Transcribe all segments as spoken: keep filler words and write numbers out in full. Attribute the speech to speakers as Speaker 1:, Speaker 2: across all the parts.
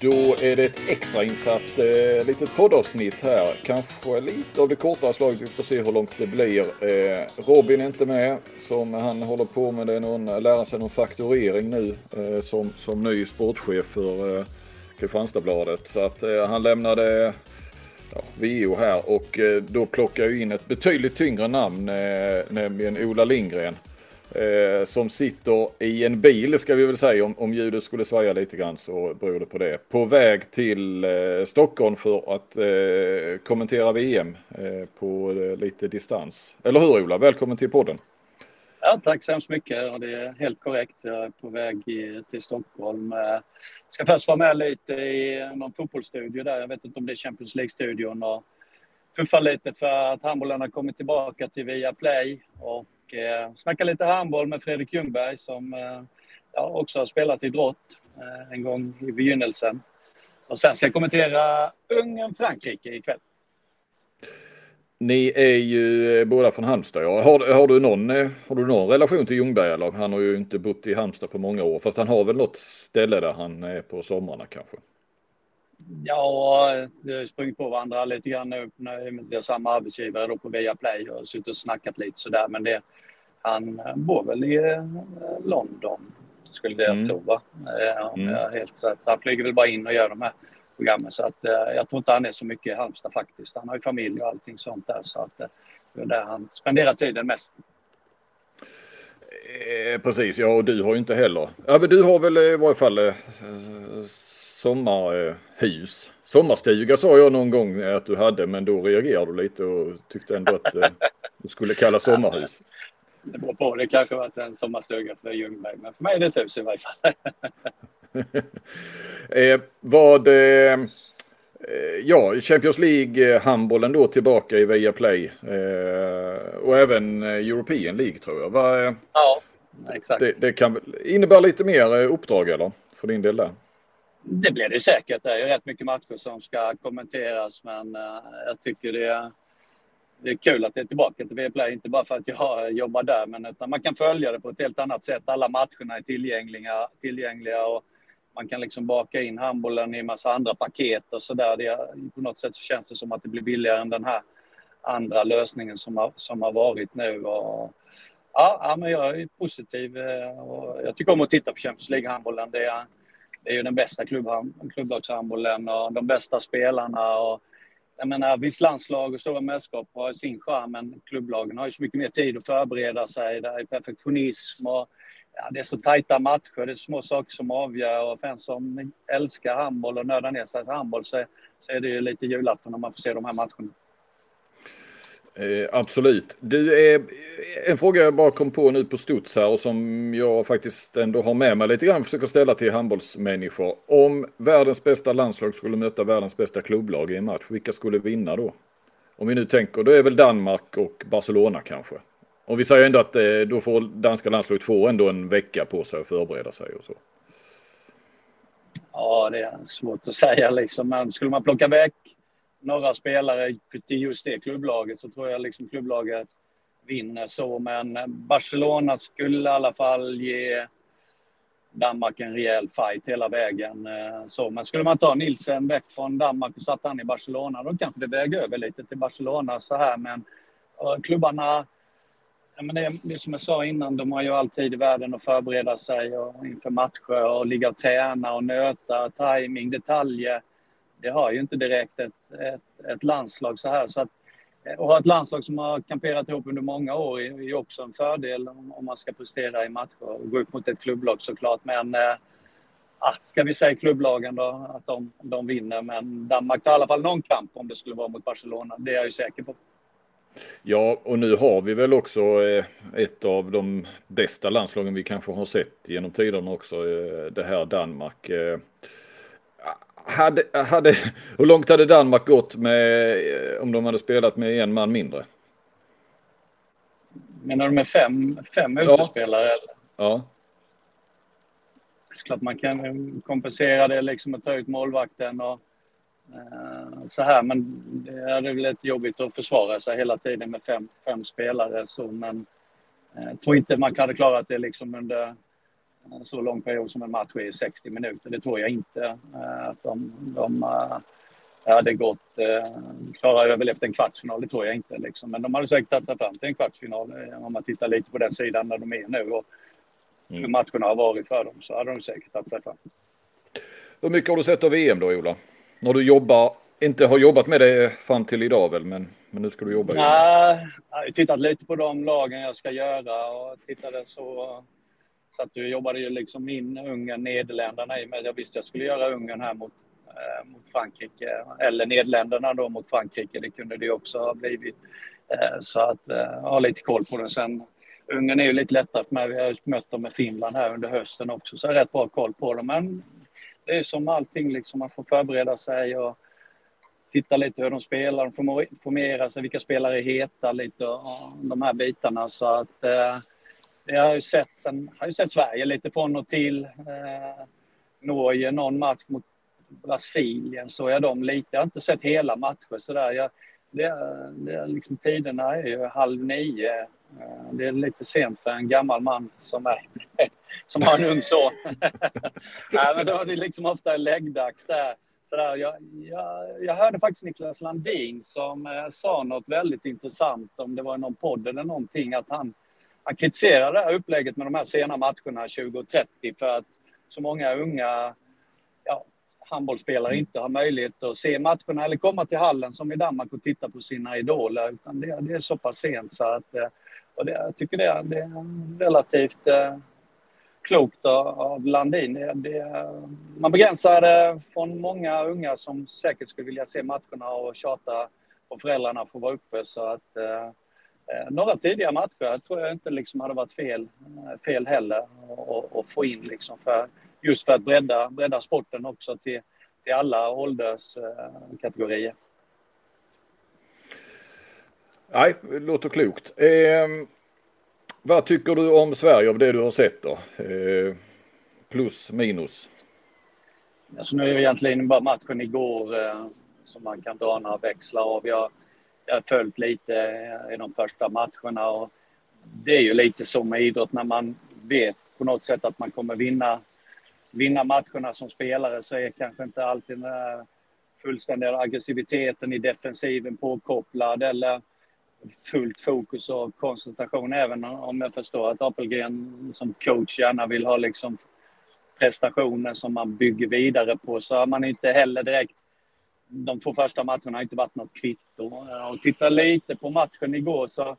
Speaker 1: Då är det ett extra insatt eh, litet poddavsnitt här. Kanske lite av det kortare slaget. Vi får se hur långt det blir. Eh, Robin är inte med. Som han håller på med det någon, lära sig någon fakturering nu. Eh, som, som ny sportchef för eh, Kristianstadsbladet. Så att eh, han lämnade ja, V O här. Och eh, då plockar jag in ett betydligt tyngre namn. Eh, nämligen Ola Lindgren. Eh, som sitter i en bil, ska vi väl säga, om, om ljudet skulle svaja lite grann så beror det på det. På väg till eh, Stockholm för att eh, kommentera V M eh, på eh, lite distans. Eller hur, Ola? Välkommen till podden.
Speaker 2: Ja, tack så hemskt mycket. Det är helt korrekt. Jag är på väg i, till Stockholm. Jag ska först vara med lite i någon fotbollsstudio där. Jag vet inte om det är Champions League-studion. Och puffa lite för att handbollen har kommit tillbaka till Viaplay. Och eh, snacka lite handboll med Fredrik Ljungberg som eh, ja, också har spelat idrott eh, en gång i begynnelsen. Och sen ska jag kommentera Ungern-Frankrike ikväll.
Speaker 1: Ni är ju båda från Halmstad. Ja. Har, har, du någon, har du någon relation till Ljungberg? Eller? Han har ju inte bott i Halmstad på många år. Fast han har väl något ställe där han är på sommarna kanske.
Speaker 2: Ja, vi har sprungit på varandra lite grann nu när vi har samma arbetsgivare då på Viaplay och suttit och snackat lite sådär. Men det, han bor väl i London, skulle jag mm. tro, va? Ja, mm. jag är helt så, så han flyger väl bara in och gör de här programmen. Så att, jag tror inte han är så mycket i Halmstad faktiskt. Han har ju familj och allting sånt där. Så att det är där han spenderar tiden mest.
Speaker 1: Eh, precis, ja, och du har ju inte heller. Ja, men du har väl i varje fall eh, sommarhus. Sommarstuga sa jag någon gång att du hade, men då reagerade du lite och tyckte ändå att eh, du skulle kalla sommarhus.
Speaker 2: Det beror på, det kanske varit en sommarstuga för Ljungberg, men för mig är det ett hus i varje fall.
Speaker 1: eh, vad, eh, ja, Champions League, handbollen då tillbaka i Viaplay eh, och även European League tror jag. Va, eh,
Speaker 2: ja, exakt.
Speaker 1: Det, det kan innebära lite mer uppdrag eller för din del där?
Speaker 2: Det blir det säkert. Det är rätt mycket matcher som ska kommenteras, men uh, jag tycker det är, det är kul att det är tillbaka till Viaplay. Inte bara för att jag jobbar där, men utan man kan följa det på ett helt annat sätt. Alla matcherna är tillgängliga, tillgängliga och man kan liksom baka in handbollen i en massa andra paket och sådär. På något sätt så känns det som att det blir billigare än den här andra lösningen som har, som har varit nu. Och, ja, ja, men jag är positiv och jag tycker om att titta på Champions League-handbollen. Det är, det är ju den bästa klubblagshandbollen och de bästa spelarna. Och, jag menar, visst landslag och stora mästerskap har sin charm, men klubblagen har ju så mycket mer tid att förbereda sig. Det är perfektionism och ja, det är så tajta matcher, det är små saker som avgör och för en som älskar handboll och nördar ner sig till handboll så, så är det ju lite julafton när man får se de här matcherna.
Speaker 1: Eh, absolut. Du, eh, en fråga jag bara kom på nu på studs här och som jag faktiskt ändå har med mig lite grann försöker ställa till handbollsmänniskor. Om världens bästa landslag skulle möta världens bästa klubblag i en match, vilka skulle vinna då? Om vi nu tänker, då är väl Danmark och Barcelona kanske. Och vi säger ändå att eh, då får danska landslaget få ändå en vecka på sig att förbereda sig och så.
Speaker 2: Ja, det är svårt att säga liksom. Men skulle man plocka väck några spelare till just det klubblaget så tror jag liksom klubblaget vinner så. Men Barcelona skulle i alla fall ge Danmark en rejäl fight hela vägen. Så, men skulle man ta Nielsen väck från Danmark och satt han i Barcelona, då kanske det väger över lite till Barcelona så här. Men klubbarna, ja, men det, det som jag sa innan, de har ju alltid i världen att förbereda sig och inför matcher och ligga och träna och nöta, timing, detaljer. Det har ju inte direkt ett, ett, ett landslag så här. Så att, och ha ett landslag som har kamperat ihop under många år är ju också en fördel om, om man ska prestera i matcher och gå upp mot ett klubblag såklart. Men äh, ska vi säga klubblagen då att de, de vinner. Men Danmark tar i alla fall någon kamp om det skulle vara mot Barcelona. Det är jag ju säker på.
Speaker 1: Ja, och nu har vi väl också eh, ett av de bästa landslagen vi kanske har sett genom tiderna också. Eh, det här Danmark. Eh, hade, hade, hur långt hade Danmark gått med eh, om de hade spelat med en man mindre?
Speaker 2: Menar du med fem, fem utespelare?
Speaker 1: Ja.
Speaker 2: Eller?
Speaker 1: Ja.
Speaker 2: Så klart man kan kompensera det liksom att ta ut målvakten och uh, så här. Men det är väl lite jobbigt att försvara sig hela tiden med fem, fem spelare. Så, men jag uh, tror inte man hade klarat det liksom under så lång period som en match är sextio minuter. Det tror jag inte eh, att de, de eh, hade gått eh, klara över efter en kvartsfinal. Det tror jag inte. Liksom. Men de hade säkert tagit sig fram till en kvartsfinal eh, om man tittar lite på den sidan där de är nu och hur matcherna har varit för dem, så hade de säkert tagit sig fram.
Speaker 1: Hur mycket har du sett av V M då, Ola? När du jobbar, inte har jobbat med det fram till idag väl, men, men nu ska du jobba.
Speaker 2: Nej, jag har tittat lite på de lagen jag ska göra och tittade så, så att du jobbade ju liksom in Ungern, Nederländerna i, men jag visste jag skulle göra Ungern här mot, eh, mot Frankrike, eller Nederländerna då mot Frankrike, det kunde det också ha blivit. Eh, så att eh, jag har lite koll på den sen. Ungern är ju lite lättare för mig, vi har mött dem med Finland här under hösten också, så jag har rätt bra koll på dem, men det är som allting, liksom, man får förbereda sig och titta lite hur de spelar, de får formera sig, vilka spelare är heta lite och, och de här bitarna. Så att eh, jag har ju sett, sen, har ju sett Sverige lite från och till. Eh, Norge, någon match mot Brasilien så jag dem lite. Jag har inte sett hela matcher sådär. Jag, det, det, liksom, tiderna är ju halv nio. Eh, det är lite sent för en gammal man som, är, som har en ung son. Nej, men då är det liksom ofta läggdags där. Så där, jag, jag, jag hörde faktiskt Niklas Landin som eh, sa något väldigt intressant, om det var någon podd eller någonting, att han, han kritiserade det här upplägget med de här sena matcherna tjugo trettio för att så många unga ja, handbollsspelare inte har möjlighet att se matcherna eller komma till hallen som i Danmark och titta på sina idoler, utan det, det är så pass sent så att eh, och det, jag tycker det, det är relativt eh, klokt av Landin. Det, det, man begränsar det från många unga som säkert skulle vilja se matcherna och tjata på föräldrarna för att vara uppe. Så att, eh, några tidiga matcher tror jag inte liksom hade varit fel, fel heller att få in. Liksom för, just för att bredda, bredda sporten också till, till alla ålderskategorier.
Speaker 1: Nej, det låter klokt. Eh... Vad tycker du om Sverige av det du har sett då? Eh, plus, minus?
Speaker 2: Alltså nu är det egentligen bara matchen igår eh, som man kan dra några växlar av. Jag, jag har följt lite i de första matcherna och det är ju lite så med idrott när man vet på något sätt att man kommer vinna, vinna matcherna som spelare, så är kanske inte alltid den här fullständiga aggressiviteten i defensiven påkopplad eller fullt fokus och koncentration, även om jag förstår att Apelgren som coach gärna vill ha liksom prestationer som man bygger vidare på, så har man inte heller direkt, de två första matcherna har inte varit något kvitto. Och titta lite på matchen igår så,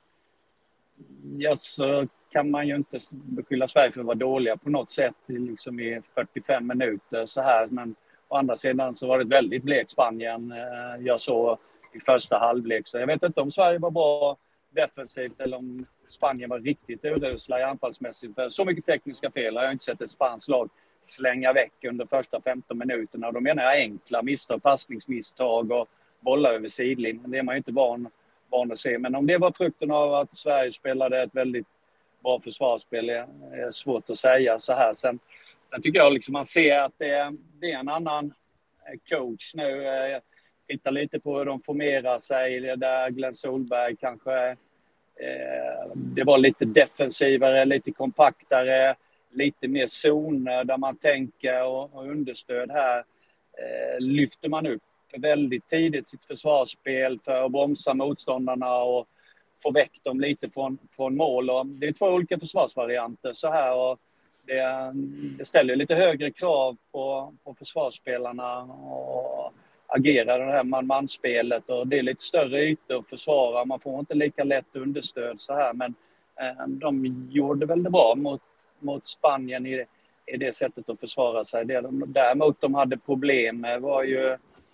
Speaker 2: ja, så kan man ju inte beskylla Sverige för att vara dåliga på något sätt liksom i fyrtiofem minuter så här, men å andra sidan så var det ett väldigt blekt Spanien jag såg i första halvlek. Så jag vet inte om Sverige var bra defensivt eller om Spanien var riktigt urusla i anfallsmässigt. För så mycket tekniska fel har jag inte sett ett spanskt lag slänga väck under första femton minuterna. Och då menar jag enkla misstag, passningsmisstag och bollar över sidlinjen. Det är man ju inte van, van att se. Men om det var frukten av att Sverige spelade ett väldigt bra försvarsspel är svårt att säga så här. Sen, sen tycker jag liksom man ser att det är, det är en annan coach nu. Titta lite på hur de formerar sig. Där Glenn Solberg kanske eh, det var lite defensivare, lite kompaktare, lite mer zoner där man tänker och, och understöd här. Eh, lyfter man upp väldigt tidigt sitt försvarsspel för att bromsa motståndarna och få väck dem lite från, från mål. Och det är två olika försvarsvarianter så här och det, det ställer lite högre krav på, på försvarsspelarna och agera det här man-man-spelet och det är lite större ytor att försvara. Man får inte lika lätt understöd så här, men eh, de gjorde väl det bra mot, mot Spanien i, i det sättet att försvara sig. Det de, däremot de hade problem med var ju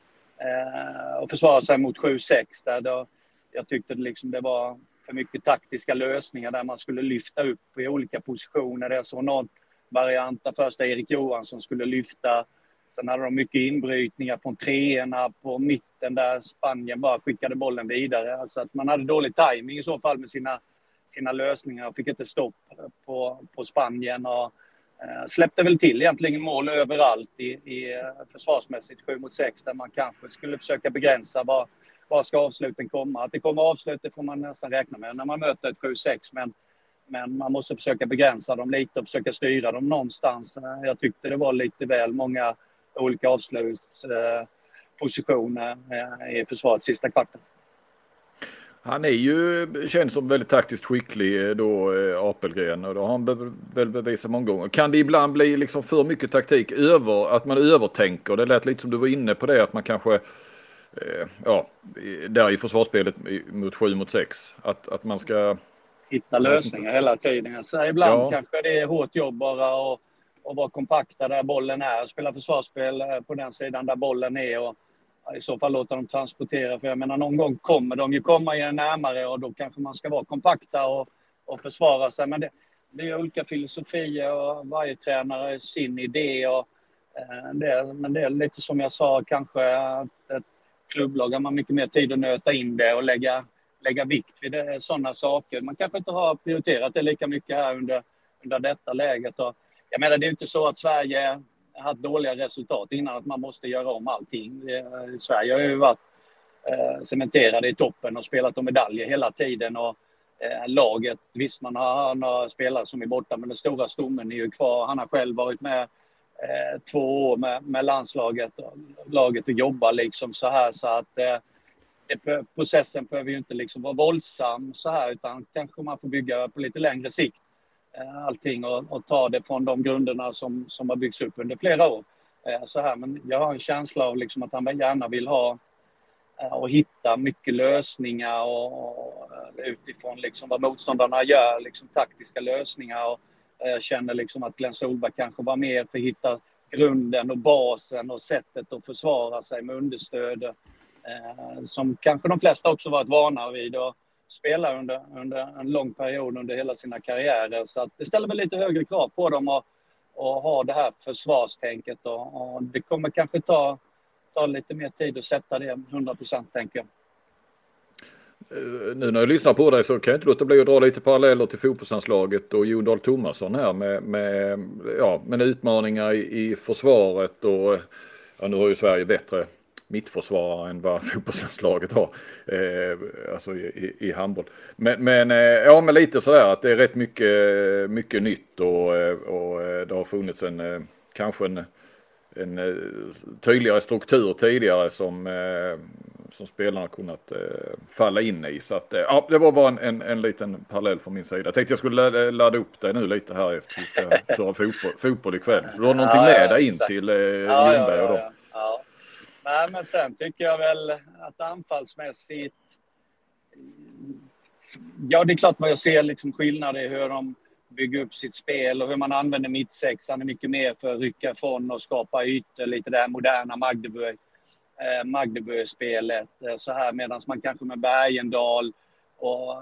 Speaker 2: eh, att försvara sig mot sju sex där då, jag tyckte det, liksom, det var för mycket taktiska lösningar där man skulle lyfta upp i olika positioner. Det så någon variant där första Erik Johansson skulle lyfta. Sen hade de mycket inbrytningar från treorna på mitten där Spanien bara skickade bollen vidare. Alltså att man hade dålig timing i så fall med sina, sina lösningar och fick inte stopp på, på Spanien. Och, eh, släppte väl till egentligen mål överallt i, i försvarsmässigt sju mot sex där man kanske skulle försöka begränsa var, var ska avsluten komma. Att det kommer avslut det får man nästan räkna med när man möter ett sju sex, men Men man måste försöka begränsa dem lite och försöka styra dem någonstans. Jag tyckte det var lite väl många olika avslutspositioner i försvarets sista kvarten.
Speaker 1: Han är ju känd som väldigt taktiskt skicklig då, Apelgren, och då har han väl bevisat många gånger. Kan det ibland bli liksom för mycket taktik över, att man övertänker? Det lät lite som du var inne på det, att man kanske eh, ja, där i försvarsspelet mot sju mot sex, att, att man ska
Speaker 2: hitta lösningar hela tiden. Så ibland
Speaker 1: ja.
Speaker 2: kanske det är hårt jobb bara och, och vara kompakta där bollen är och spela försvarsspel på den sidan där bollen är och i så fall låta dem transportera. För jag menar, någon gång kommer de ju komma igen närmare och då kanske man ska vara kompakta och, och försvara sig. Men det, det är olika filosofier och varje tränare är sin idé. Och, eh, det, men det är lite som jag sa, kanske att ett klubblag har man mycket mer tid att nöta in det och lägga, lägga vikt vid det, sådana saker. Man kanske inte har prioriterat det lika mycket här under, under detta läget. Och, jag menar, det är inte så att Sverige haft dåliga resultat innan att man måste göra om allting. Sverige har ju varit eh, cementerade i toppen och spelat om medaljer hela tiden och eh, laget, visst man har några spelare som är borta men den stora stommen är ju kvar. Han har själv varit med eh, två år med, med landslaget laget och jobbar liksom så här så att eh, det, processen behöver ju inte liksom vara våldsam så här utan kanske man får bygga på lite längre sikt allting och, och ta det från de grunderna som, som har byggts upp under flera år. Eh, så här, men jag har en känsla av liksom att han gärna vill ha eh, och hitta mycket lösningar och, och utifrån liksom vad motståndarna gör, liksom taktiska lösningar. Och, eh, jag känner liksom att Glenn Solberg kanske var mer för att hitta grunden och basen och sättet att försvara sig med understöd eh, som kanske de flesta också varit vana vid och spelar under, under en lång period under hela sina karriärer. Så att det ställer väl lite högre krav på dem att, att ha det här försvarstänket. Och, och det kommer kanske ta, ta lite mer tid att sätta det hundra procent tänker jag.
Speaker 1: Nu när jag lyssnar på dig så kan jag inte låta bli att dra lite paralleller till fotbollslandslaget och Jon Dahl Tomasson här med, med, ja, med utmaningar i, i försvaret. Och ja, nu har ju Sverige bättre mittförsvarare än vad fotbollslandslaget har eh, alltså i, i handboll. Men, men, eh, ja, men lite sådär att det är rätt mycket, mycket nytt och, och det har funnits en eh, kanske en, en tydligare struktur tidigare som, eh, som spelarna kunnat eh, falla in i. Så att, eh, ja, det var bara en, en, en liten parallell från min sida. Jag tänkte jag skulle ladda upp dig nu lite här efter att vi ska köra fotboll, fotboll ikväll. Så du har någonting
Speaker 2: ja,
Speaker 1: med
Speaker 2: ja,
Speaker 1: dig in till eh,
Speaker 2: ja,
Speaker 1: Ljungberg och
Speaker 2: ja,
Speaker 1: dem.
Speaker 2: ja, ja. Nej, men sen tycker jag väl att anfallsmässigt... Ja, det är klart vad jag ser liksom skillnader i hur de bygger upp sitt spel och hur man använder mittsexan är mycket mer för att rycka ifrån och skapa ytor, lite det här moderna Magdeburg, eh, Magdeburg-spelet. Eh, så här medan man kanske med Bergendal och,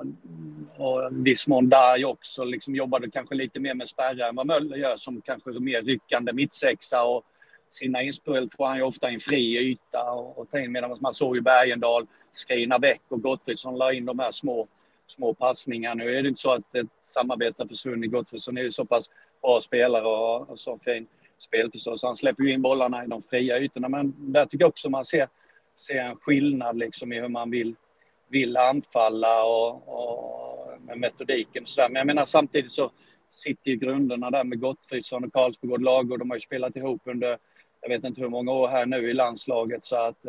Speaker 2: och Dismond Darj också liksom jobbade kanske lite mer med spärrar än vad Möller gör som kanske är mer ryckande mittsexa och sina inspel får han ju ofta en fri yta och, och ta in medan man såg ju Bergendal skrina väck och Gottfridsson la in de här små, små passningarna. Nu är det inte så att ett samarbete har försvunnit. Gottfridsson är ju så pass bra spelare och, och så fin spel förstås. Han släpper ju in bollarna i de fria ytorna. Men där tycker jag också man ser, ser en skillnad liksom i hur man vill, vill anfalla och, och med metodiken och så där. Men jag menar samtidigt så sitter ju grunderna där med Gottfridsson och Karlsbogård lag och de har ju spelat ihop under jag vet inte hur många år här nu i landslaget så att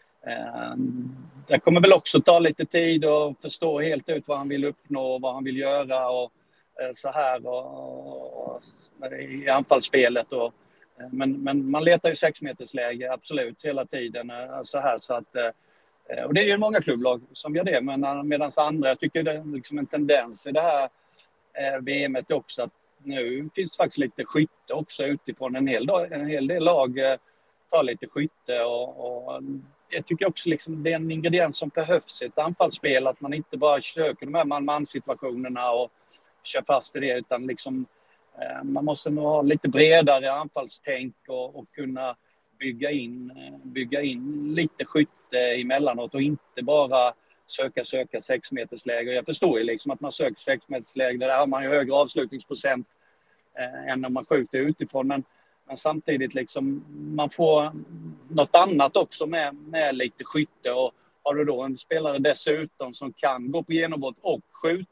Speaker 2: eh, det kommer väl också ta lite tid att förstå helt ut vad han vill uppnå och vad han vill göra och eh, så här och, och, i anfallsspelet och, eh, men, men man letar ju sexmetersläge absolut hela tiden eh, så här så att eh, och det är ju många klubblag som gör det men medan andra jag tycker det är liksom en tendens i det här eh, V M:et också att nu finns det faktiskt lite skytte också utifrån. En hel, dag, en hel del lag eh, tar lite skytte och, och jag tycker också liksom det är en ingrediens som behövs i ett anfallsspel. Att man inte bara söker de här man-man-situationerna och kör fast i det utan liksom eh, man måste nog ha lite bredare anfallstänk och, och kunna bygga in, bygga in lite skytte emellanåt och inte bara söka, söka sexmetersläge. Jag förstår ju liksom att man söker sexmetersläge. Där har man ju högre avslutningsprocent eh, än om man skjuter utifrån. Men, men samtidigt liksom man får något annat också med, med lite skytte. Och har du då en spelare dessutom som kan gå på genombrott och skjuta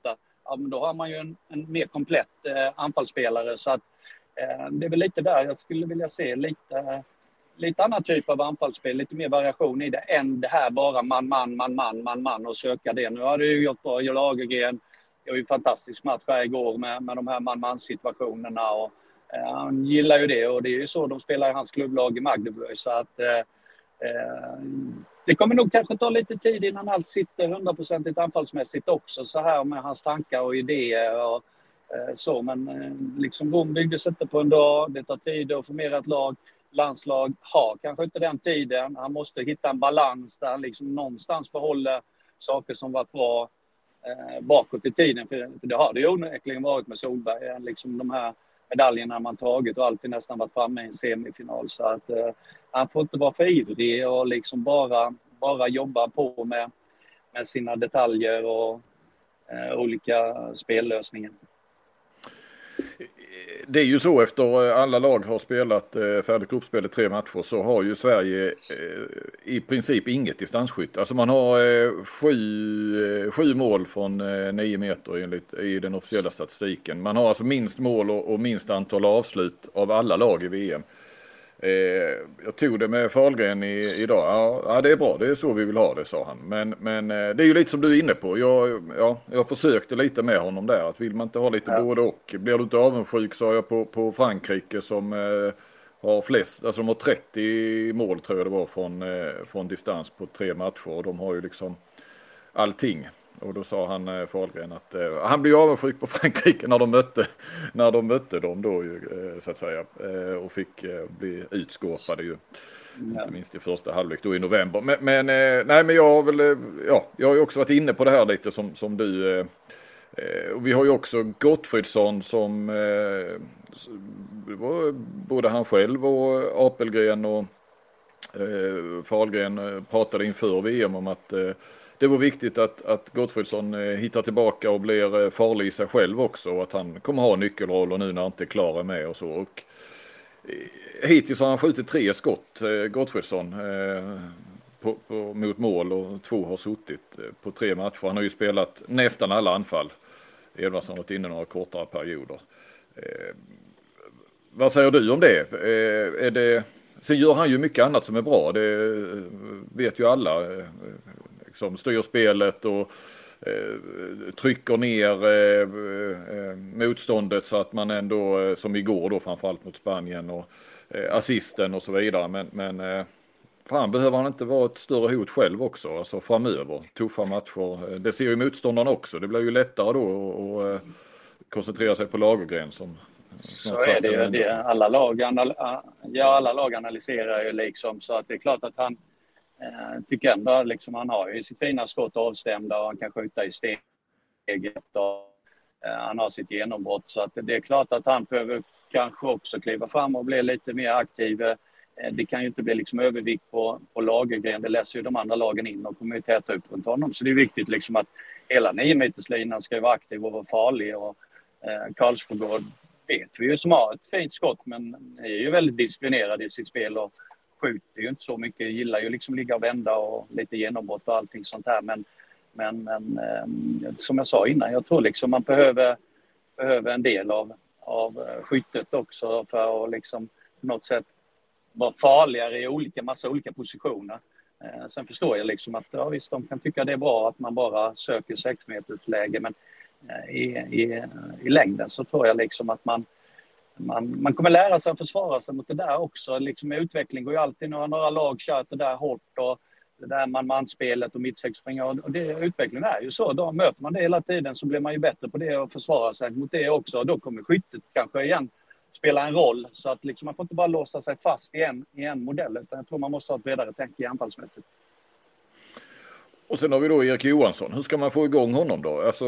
Speaker 2: ja, men då har man ju en, en mer komplett eh, anfallsspelare. Så att, eh, det är väl lite där jag skulle vilja se lite, lite annan typ av anfallsspel, lite mer variation i det än det här bara man, man, man, man, man, man och söka det. Nu har det ju gjort bra. Lagergren gör ju en fantastisk match här igår med, med de här man-man-situationerna och eh, han gillar ju det och det är ju så de spelar i hans klubblag i Magdeburg. Så att eh, eh, det kommer nog kanske ta lite tid innan allt sitter hundraprocentigt anfallsmässigt också så här med hans tankar och idéer och eh, så. Men eh, liksom Rom byggdes inte på en dag, det tar tid att formera ett lag. Landslag har kanske inte den tiden. Han måste hitta en balans där han liksom någonstans behåller saker som var bra eh, bakåt i tiden. För, för det har det ju onekligen varit med Solberg. Liksom de här medaljerna man tagit och alltid nästan varit framme i en semifinal. Så att eh, han får inte vara för ivrig och liksom bara, bara jobba på med, med sina detaljer och eh, olika spellösningar.
Speaker 1: Det är ju så efter alla lag har spelat färdigt gruppspel i tre matcher så har ju Sverige i princip inget distansskytt. Alltså man har sju, sju mål från nio meter enligt, i den officiella statistiken. Man har alltså minst mål och, och minst antal avslut av alla lag i V M. Jag tog det med Fahlgren i, idag. Ja, ja, det är bra. Det är så vi vill ha det, sa han. Men, men det är ju lite som du är inne på. Jag, ja, jag försökte lite med honom där. Att vill man inte ha lite ja. både och. Blir du inte avundsjuk så har jag på, på Frankrike som eh, har flest. Alltså de har trettio mål tror jag det var från, eh, från distans på tre matcher. Och de har ju liksom allting. Och då sa han eh, Fahlgren att eh, han blev avundsjuk på Frankrike när de mötte, när de mötte dem då ju, eh, så att säga. Eh, och fick eh, bli utskåpade ju. Ja. Inte minst i första halvlek då i november. Men, men eh, nej men jag har väl, eh, ja, jag har ju också varit inne på det här lite som, som du. Eh, eh, och vi har ju också Gottfridsson som eh, var både han själv och Apelgren och eh, Fahlgren pratade inför V M om att eh, det var viktigt att, att Gottfridsson eh, hittar tillbaka och blir eh, farlig i sig själv också. Och att han kommer ha nyckelroll och nu när han inte är klar med och så. Och, eh, hittills har han skjutit tre skott, eh, Gottfridsson, eh, på, på, mot mål och två har suttit eh, på tre matcher. Han har ju spelat nästan alla anfall. Edvardsson har varit inne några kortare perioder. Eh, vad säger du om det? Eh, är det? Sen gör han ju mycket annat som är bra. Det vet ju alla. Eh, som styr spelet och eh, trycker ner eh, eh, motståndet så att man ändå, eh, som igår då framförallt mot Spanien och eh, assisten och så vidare. Men, men eh, fan, behöver han inte vara ett större hot själv också, alltså framöver, tuffa matcher. Det ser ju motståndarna också, det blir ju lättare då att eh, koncentrera sig på Lagergren som
Speaker 2: så är det ju, det, alla, lag, ja, alla lag analyserar ju liksom så att det är klart att han Jag tycker ändå liksom han har ju sitt fina skott avstämda och han kan skjuta i steget och eh, han har sitt genombrott så att det är klart att han behöver kanske också kliva fram och bli lite mer aktiv. Eh, det kan ju inte bli liksom övervikt på, på Lagergren, det läser ju de andra lagen in och kommer ju täta upp runt honom så det är viktigt liksom att hela nio-meterslinan ska vara aktiv och vara farlig och eh, Karlsborg vet vi ju som har ett fint skott men är ju väldigt disciplinerad i sitt spel och skjuter ju inte så mycket, gillar ju liksom ligga och vända och lite genombrott och allting sånt här. Men, men, men eh, som jag sa innan, jag tror liksom man behöver, behöver en del av, av skyttet också för att liksom på något sätt vara farligare i olika, massa olika positioner. Eh, sen förstår jag liksom att ja, visst, de kan tycka det är bra att man bara söker sex meters läge men eh, i, i, i längden så tror jag liksom att man Man, man kommer lära sig att försvara sig mot det där också. Liksom, utveckling går ju alltid några, några lag kört det där hårt och det där man-man-spelet och mittsexspringer. Och det, utvecklingen är ju så. Då möter man det hela tiden så blir man ju bättre på det och försvara sig mot det också. Och då kommer skyttet kanske igen spela en roll. Så att liksom, man får inte bara låsa sig fast i en, i en modell. Utan jag tror man måste ha ett bredare tänk i anfallsmässigt.
Speaker 1: Och sen har vi då Erik Johansson. Hur ska man få igång honom då? Alltså,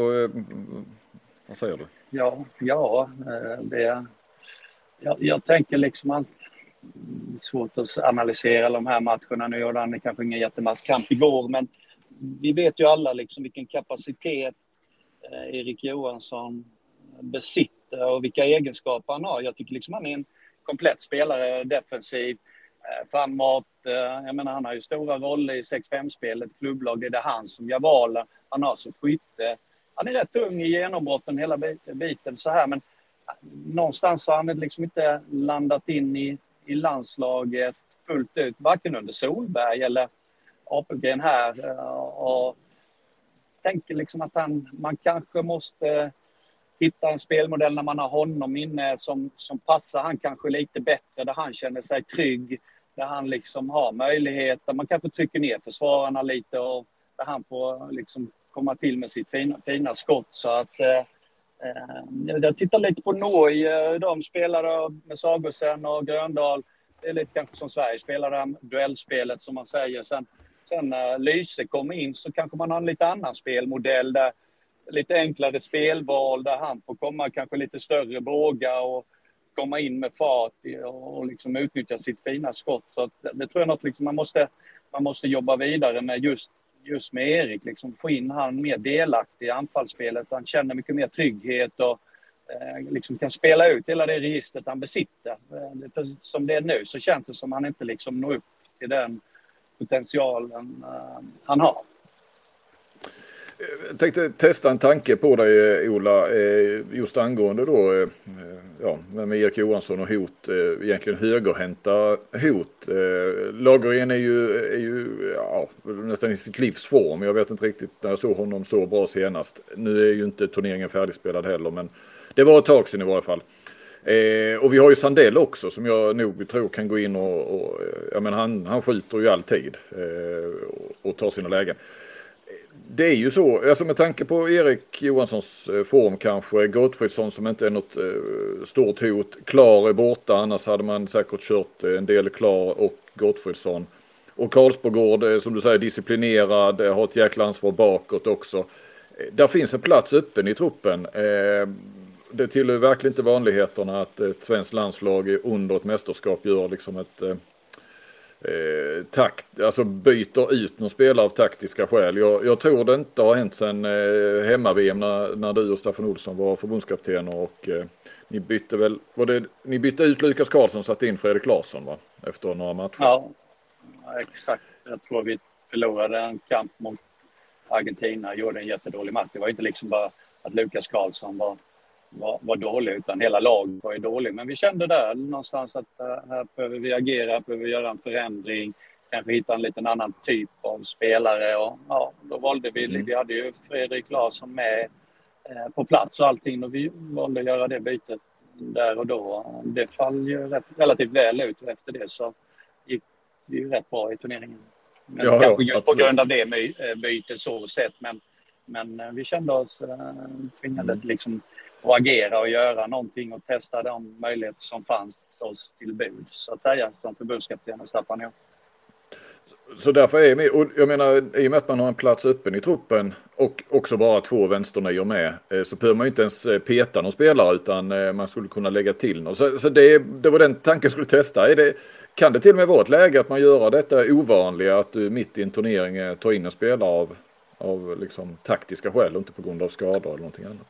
Speaker 1: vad säger du?
Speaker 2: Ja, ja det... Jag, jag tänker liksom att det är svårt att analysera de här matcherna. Nu gjorde han kanske ingen jättematchkamp igår, men vi vet ju alla liksom vilken kapacitet eh, Erik Johansson besitter och vilka egenskaper han har. Jag tycker liksom han är en komplett spelare, defensiv, eh, framåt. Eh, jag menar, han har ju stora roller i sex fem-spelet, klubblag, det är det han som gör valen. Han har sitt skytte han är rätt tung i genombrotten hela biten så här, men någonstans har han liksom inte landat in i, i landslaget fullt ut, varken under Solberg eller Apelgren här. Och tänker liksom att han, man kanske måste hitta en spelmodell när man har honom inne som, som passar han kanske lite bättre, där han känner sig trygg, där han liksom har möjligheter. Man kanske trycker ner försvararna lite och där han får liksom komma till med sitt fina, fina skott. Så att eh, jag tittar lite på Norge, de spelare med Sagosen och Gröndal. Det är lite kanske som Sverige spelar det här duellspelet som man säger. Sen, sen när Lyse kommer in så kanske man har en lite annan spelmodell där lite enklare spelval där han får komma kanske lite större båga och komma in med fart och liksom utnyttja sitt fina skott. Så att det tror jag något liksom man måste man måste jobba vidare med just just med Erik, liksom få in han mer delaktig i anfallsspelet. Han känner mycket mer trygghet och eh, liksom kan spela ut hela det registret han besitter. Eh, som det är nu så känns det som han inte liksom når upp till den potentialen eh, han har.
Speaker 1: Jag tänkte testa en tanke på dig, Ola, just angående då, ja, med Erik Johansson och hot, egentligen högerhänta hot. Lagergren är ju, är ju ja, nästan i sitt livs form. Jag vet inte riktigt när jag såg honom så bra senast. Nu är ju inte turneringen färdigspelad heller, men det var ett tag sedan i varje fall. Eh, och vi har ju Sandell också som jag nog tror kan gå in och, och ja, men han, han skjuter ju alltid eh, och, och tar sina lägen. Det är ju så, alltså med tanke på Erik Johanssons form kanske, Gottfridsson som inte är något eh, stort hot, Klar är borta, annars hade man säkert kört en del Klar och Gottfridsson. Och Karlsborgård, eh, som du säger, disciplinerad, har ett jäkla ansvar bakåt också. Eh, där finns en plats öppen i truppen. Eh, det tillhör verkligen inte vanligheterna att ett svenskt landslag under ett mästerskap gör liksom ett... Eh, Eh, takt, alltså byter ut någon spelare av taktiska skäl. Jag, jag tror det inte har hänt sedan eh, hemma-V M när, när du och Staffan Olsson var förbundskapten och eh, ni bytte väl, var det, ni bytte ut Lukas Karlsson och satte in Fredrik Larsson va? Efter några matcher.
Speaker 2: Ja, exakt. Jag tror vi förlorade en kamp mot Argentina, gjorde en jättedålig match. Det var inte liksom bara att Lukas Karlsson var Var, var dålig, utan hela laget var ju dålig. Men vi kände där någonstans att uh, här behöver vi agera, behöver vi göra en förändring, kanske hitta en liten annan typ av spelare. Och, ja, då valde vi, mm. vi hade ju Fredrik Larsson med uh, på plats och allting och vi valde att göra det bytet där och då. Det fall ju rätt, relativt väl ut och efter det så gick det ju rätt bra i turneringen. Men ja, kanske just absolut. På grund av det bytet så sett, men, men uh, vi kände oss uh, tvingade mm. liksom och agera och göra någonting och testa de möjligheter som fanns oss till bud så att säga som förbundskapten och Staffan. Ja.
Speaker 1: Så därför är med, och jag menar i och med att man har en plats öppen i truppen och också bara två vänsternior med så behöver man ju inte ens peta någon spelare utan man skulle kunna lägga till någon. Så, så det, det var den tanken jag skulle testa. Är det, kan det till och med vara ett läge att man gör detta ovanliga att du mitt i en turnering tar in en spelare av, av liksom taktiska skäl och inte på grund av skador eller någonting annat?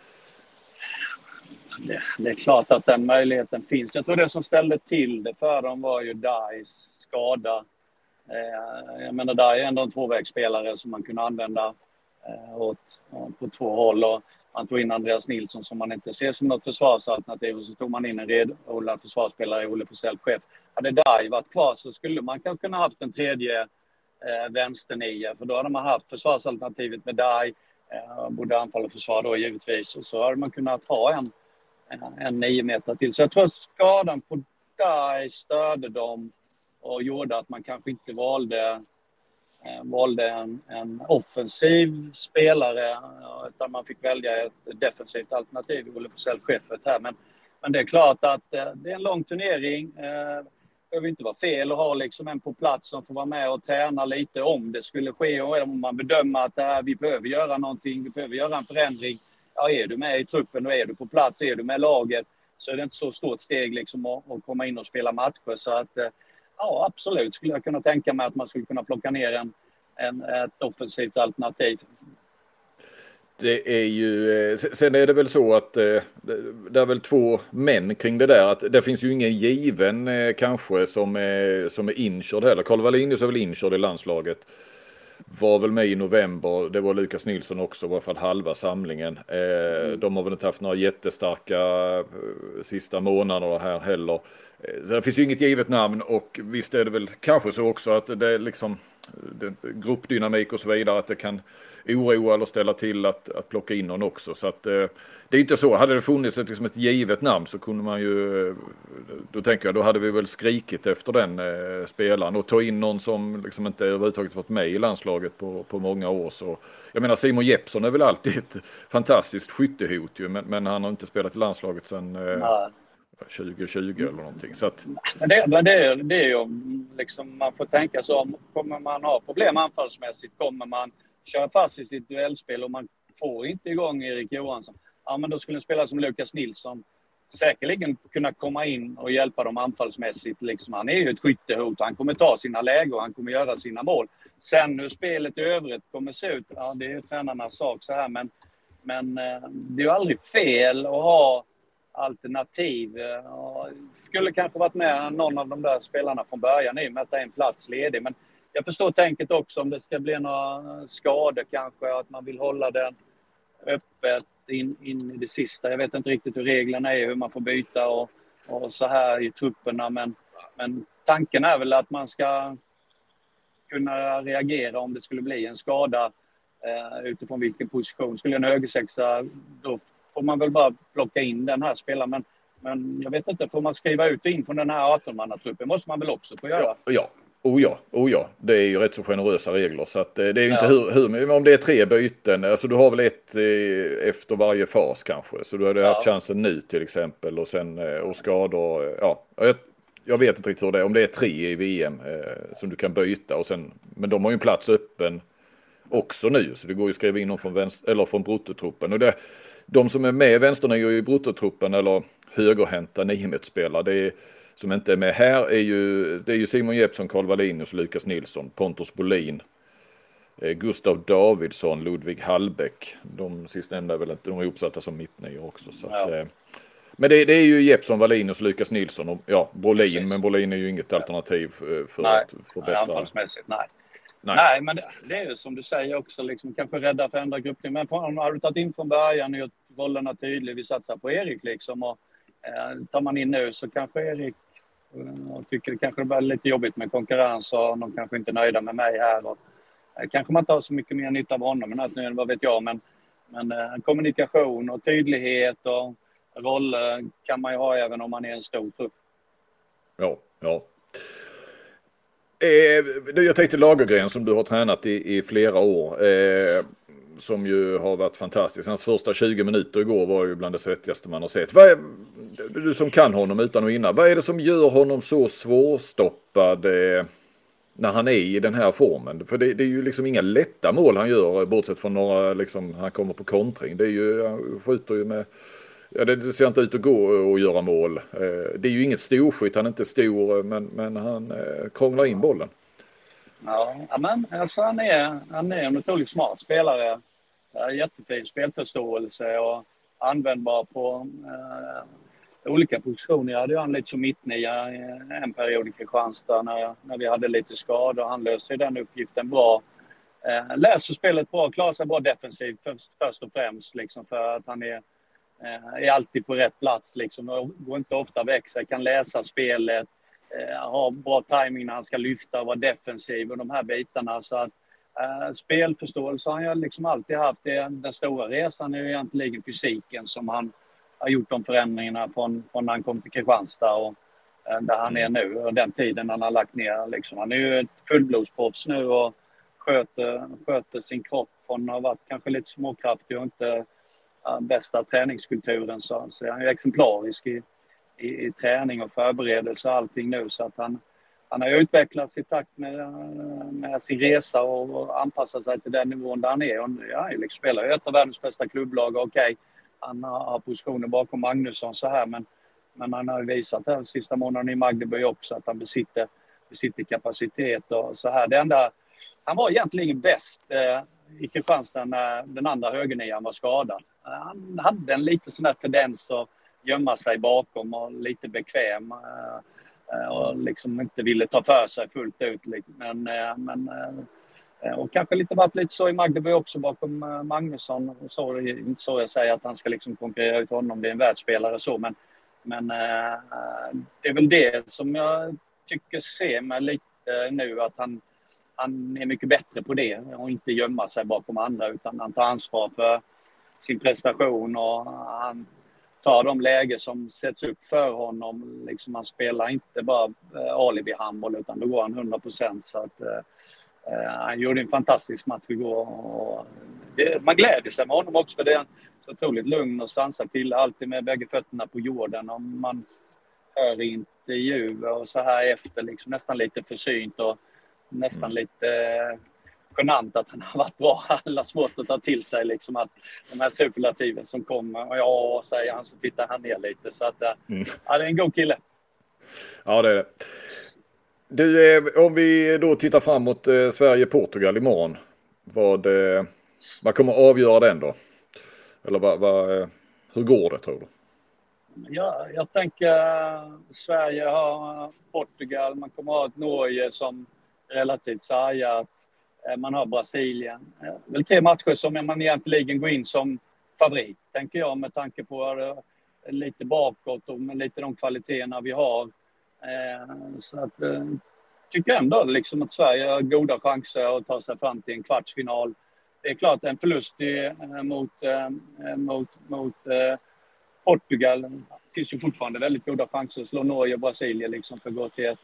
Speaker 2: Det, det är klart att den möjligheten finns. Jag tror det som ställde till det för dem var ju Dais skada. Eh, jag menar, Dai är ändå en tvåvägsspelare som man kunde använda eh, åt, på två håll. Och man tog in Andreas Nilsson som man inte ser som något försvarsalternativ. Och så tog man in en redhållad försvarsspelare, Olle Forsell chef. Hade Dai varit kvar så skulle man kanske kunna haft en tredje eh, vänsternia. För då hade man haft försvarsalternativet med Dai. Eh, både anfall och försvar då givetvis. Och så hade man kunnat ha en en nio meter till. Så jag tror att skadan på Dai störde dem och gjorde att man kanske inte valde, eh, valde en, en offensiv spelare utan man fick välja ett defensivt alternativ. Olle Forsell chefet här. Men, men det är klart att eh, det är en lång turnering. Eh, det behöver inte vara fel att ha liksom en på plats som får vara med och träna lite om det skulle ske och om man bedömer att äh, vi behöver göra någonting, vi behöver göra en förändring. Ja, är du med i truppen och är du på plats, är du med laget så är det inte så stort steg liksom att, att komma in och spela matcher. Så att, ja, absolut skulle jag kunna tänka mig att man skulle kunna plocka ner en, en, ett offensivt alternativ.
Speaker 1: Det är ju, sen är det väl så att det är väl två män kring det där. Att det finns ju ingen given kanske som är, som är inkörd heller. Karl Wallinius är väl inkörd i landslaget. var väl med i november. Det var Lukas Nilsson också, i alla fall halva samlingen. Eh, de har väl inte haft några jättestarka eh, sista månader här heller. Eh, så det finns ju inget givet namn, och visst är det väl kanske så också att det är liksom det, gruppdynamik och så vidare, att det kan oroa eller ställa till att, att plocka in någon också. Så att eh, det är inte så. Hade det funnits ett, liksom ett givet namn så kunde man ju, då tänker jag, då hade vi väl skrikit efter den eh, spelaren och ta in någon som liksom inte överhuvudtaget varit med i landslaget på, på många år. Så, jag menar, Simon Jeppsson är väl alltid ett fantastiskt skyttehot ju, men, men han har inte spelat i landslaget sedan eh, tjugo tjugo eller någonting. Så att...
Speaker 2: det, det, är, det är ju liksom, man får tänka så, om kommer man ha problem anfallsmässigt, kommer man köra fast i sitt duellspel och man får inte igång Erik Johansson, ja, men då skulle en spelare som Lukas Nilsson säkerligen kunna komma in och hjälpa dem anfallsmässigt. Liksom, han är ju ett skyttehot och han kommer ta sina läger och han kommer göra sina mål. Sen hur spelet i övrigt kommer se ut, ja, det är ju tränarnas sak så här, men, men det är ju aldrig fel att ha alternativ. Ja, skulle kanske varit med någon av de där spelarna från början i och med att det är en plats ledig, men jag förstår tänket också om det ska bli några skador kanske, att man vill hålla den öppet in, in i det sista. Jag vet inte riktigt hur reglerna är, hur man får byta och, och så här i trupperna, men, men tanken är väl att man ska kunna reagera om det skulle bli en skada eh, utifrån vilken position. Skulle en högersexa, då får man väl bara plocka in den här spelaren, men, men jag vet inte, får man skriva ut och in från den här arton-mannatruppen måste man väl också få göra.
Speaker 1: Ja, ja. Oh ja, oh ja, det är ju rätt så generösa regler, så att det är ju inte ja. hur, hur, om det är tre byten, alltså du har väl ett eh, efter varje fas kanske, så du hade ja. haft chansen nu till exempel, och sen eh, och skador, ja, jag, jag vet inte riktigt hur det är, om det är tre i V M eh, som du kan byta, och sen, men de har ju en plats öppen också nu, så det går ju att skriva in dem från, vänster, eller från bruttotruppen, och det, de som är med i vänsterna är ju i bruttotruppen eller högerhänta niometerspelare, det är som inte är med här är ju, det är ju Simon Jeppsson, Carl Wallinus, Lukas Nilsson, Pontus Bolin, eh, Gustav Davidsson, Ludvig Hallbäck. De sistnämnda är väl inte, de är uppsatta som mittnior också. Så att, ja. eh, men det, det är ju Jeppsson, Wallinus, Lukas Nilsson och ja, Bolin, precis. Men Bolin är ju inget alternativ för nej. att förbättra.
Speaker 2: Anfallsmässigt, nej. Nej. nej, men det, det är ju som du säger också, liksom, kanske rädda för ändra gruppning. Men från, har du tagit in från början och gjort rollerna tydlig, vi satsar på Erik liksom, och eh, tar man in nu så kanske Erik och tycker det kanske blir lite jobbigt med konkurrens och de kanske inte är nöjda med mig här. Och, eh, kanske man inte har så mycket mer nytta av honom, men att nu, vad vet jag, men, men eh, kommunikation och tydlighet och roller kan man ju ha även om man är en stor trupp.
Speaker 1: Ja, ja. Eh, jag tänkte Lagergren som du har tränat i, i flera år, eh, som ju har varit fantastisk. Hans första tjugo minuter igår var ju bland det svettigaste man har sett. Vad är, du som kan honom utan och innan, vad är det som gör honom så svårstoppad eh, när han är i den här formen? För det, det är ju liksom inga lätta mål han gör, bortsett från några, liksom, han kommer på kontring. Det är ju, han skjuter ju med, ja, det ser inte ut att gå och göra mål. Eh, det är ju inget storskytt, han är inte stor, men, men han eh, krånglar in bollen.
Speaker 2: Ja, men alltså han är, han är en otroligt smart spelare. Jättefin spelförståelse och användbar på eh, olika positioner. Jag hade ju han lite som mittnia en period i Kristianstad när, när vi hade lite skador. Han löste den uppgiften bra. Eh, läser spelet bra, klarar sig bra defensivt först, först och främst. Liksom, för att han är, eh, är alltid på rätt plats. Liksom, och går inte ofta väck sig, kan läsa spelet. Eh, har bra timing när han ska lyfta och vara defensiv och de här bitarna. Så att eh, spelförståelse har han liksom alltid haft. Det, den stora resan är ju egentligen fysiken som han har gjort de förändringarna från, från när han kom till Kristianstad och eh, där han är nu och den tiden han har lagt ner. Liksom. Han är ju ett fullblodsproffs nu och sköter, sköter sin kropp från att ha varit kanske lite småkraftig och inte eh, bästa träningskulturen. Så, så han är ju exemplarisk i I, i träning och förberedelse och allting nu, så att han, han har utvecklats i takt med, med sin resa och, och anpassat sig till den nivån där han är. Och, ja, han spelar ju ett av världens bästa klubblag, okej, okay. Han har, har positioner bakom Magnusson så här, men, men han har ju visat här sista månaden i Magdeburg också att han besitter, besitter kapacitet och så här. Det enda, han var egentligen bäst eh, i Kristianstad när den andra högernian var skadad. Han hade en lite sån här tendens att gömma sig bakom och lite bekväm och liksom inte ville ta för sig fullt ut. Men, men Och kanske lite varit lite så i Magdeburg också bakom Magnusson. Så det är inte så jag säger att han ska liksom konkurrera ut honom. Det är en världsspelare så. Men, men äh, det är väl det som jag tycker ser mig lite nu. Att han, han är mycket bättre på det. Och inte gömma sig bakom andra. Utan han tar ansvar för sin prestation. Och han tar de läger som sätts upp för honom. Liksom han spelar inte bara äh, alibi-handboll. Utan då går han hundra procent. Så att... Äh, Uh, han gjorde en fantastisk match igår och det, man gläder sig med honom också för det är en så otroligt lugn och sansad kille, alltid med bägge fötterna på jorden och man hör intervjuer och så här efter liksom nästan lite försynt och nästan mm. lite uh, genant att han har varit bra. Alla svårt att ta till sig liksom att de här superlativen som kommer och ja, säger han så tittar han ner lite så att uh, mm. ja, det är en god kille.
Speaker 1: Ja, det är det. Du, om vi då tittar framåt eh, Sverige-Portugal imorgon, vad, eh, vad kommer avgöra den då? Eller vad, vad, eh, hur går det tror du?
Speaker 2: Ja, jag tänker Sverige har Portugal, man kommer ha ett Norge som relativt sargat, eh, man har Brasilien. Eh, väl tre matcher som man egentligen går in som favorit, tänker jag, med tanke på eh, lite bakåt och med lite de kvaliteterna vi har. Så att, eh, tycker jag ändå liksom att Sverige har goda chanser att ta sig fram till en kvartsfinal. Det är klart en förlust i, eh, mot, eh, mot, mot eh, Portugal. Det finns ju fortfarande väldigt goda chanser att slå Norge och Brasilien liksom för att gå till, ett,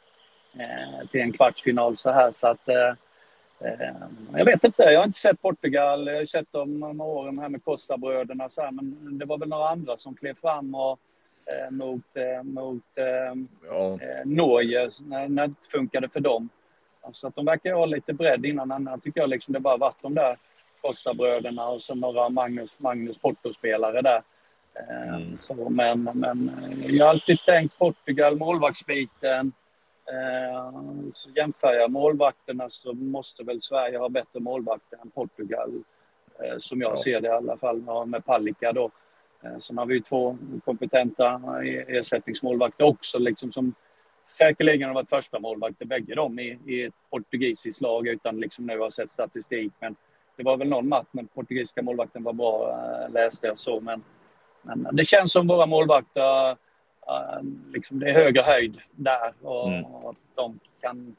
Speaker 2: eh, till en kvartsfinal så här. Så att, eh, eh, jag vet inte, jag har inte sett Portugal. Jag har sett dem om åren här med Costa-bröderna så här, men det var väl några andra som klev fram och Eh, mot, eh, mot eh, ja. eh, Norge när, när det funkade för dem. Så att de verkar ha lite bredd innan annan. Tycker jag liksom det bara varit de där Costa-bröderna och så några Magnus, Magnus Porto-spelare där. Eh, mm. så, men, men jag har alltid tänkt Portugal, målvaktsbiten. Eh, så jämför jag målvakterna så måste väl Sverige ha bättre målvakter än Portugal. Eh, som jag ja. ser det i alla fall med Palicka då. Sen har vi två kompetenta ersättningsmålvakter också liksom som säkerligen har varit första målvakter bägge dem i, i ett portugisiskt lag utan liksom nu har sett statistik. Men det var väl någon match när portugisiska målvakten var bra, läste jag så. Men, men det känns som våra målvakter, liksom det är högre höjd där och, mm. och de kan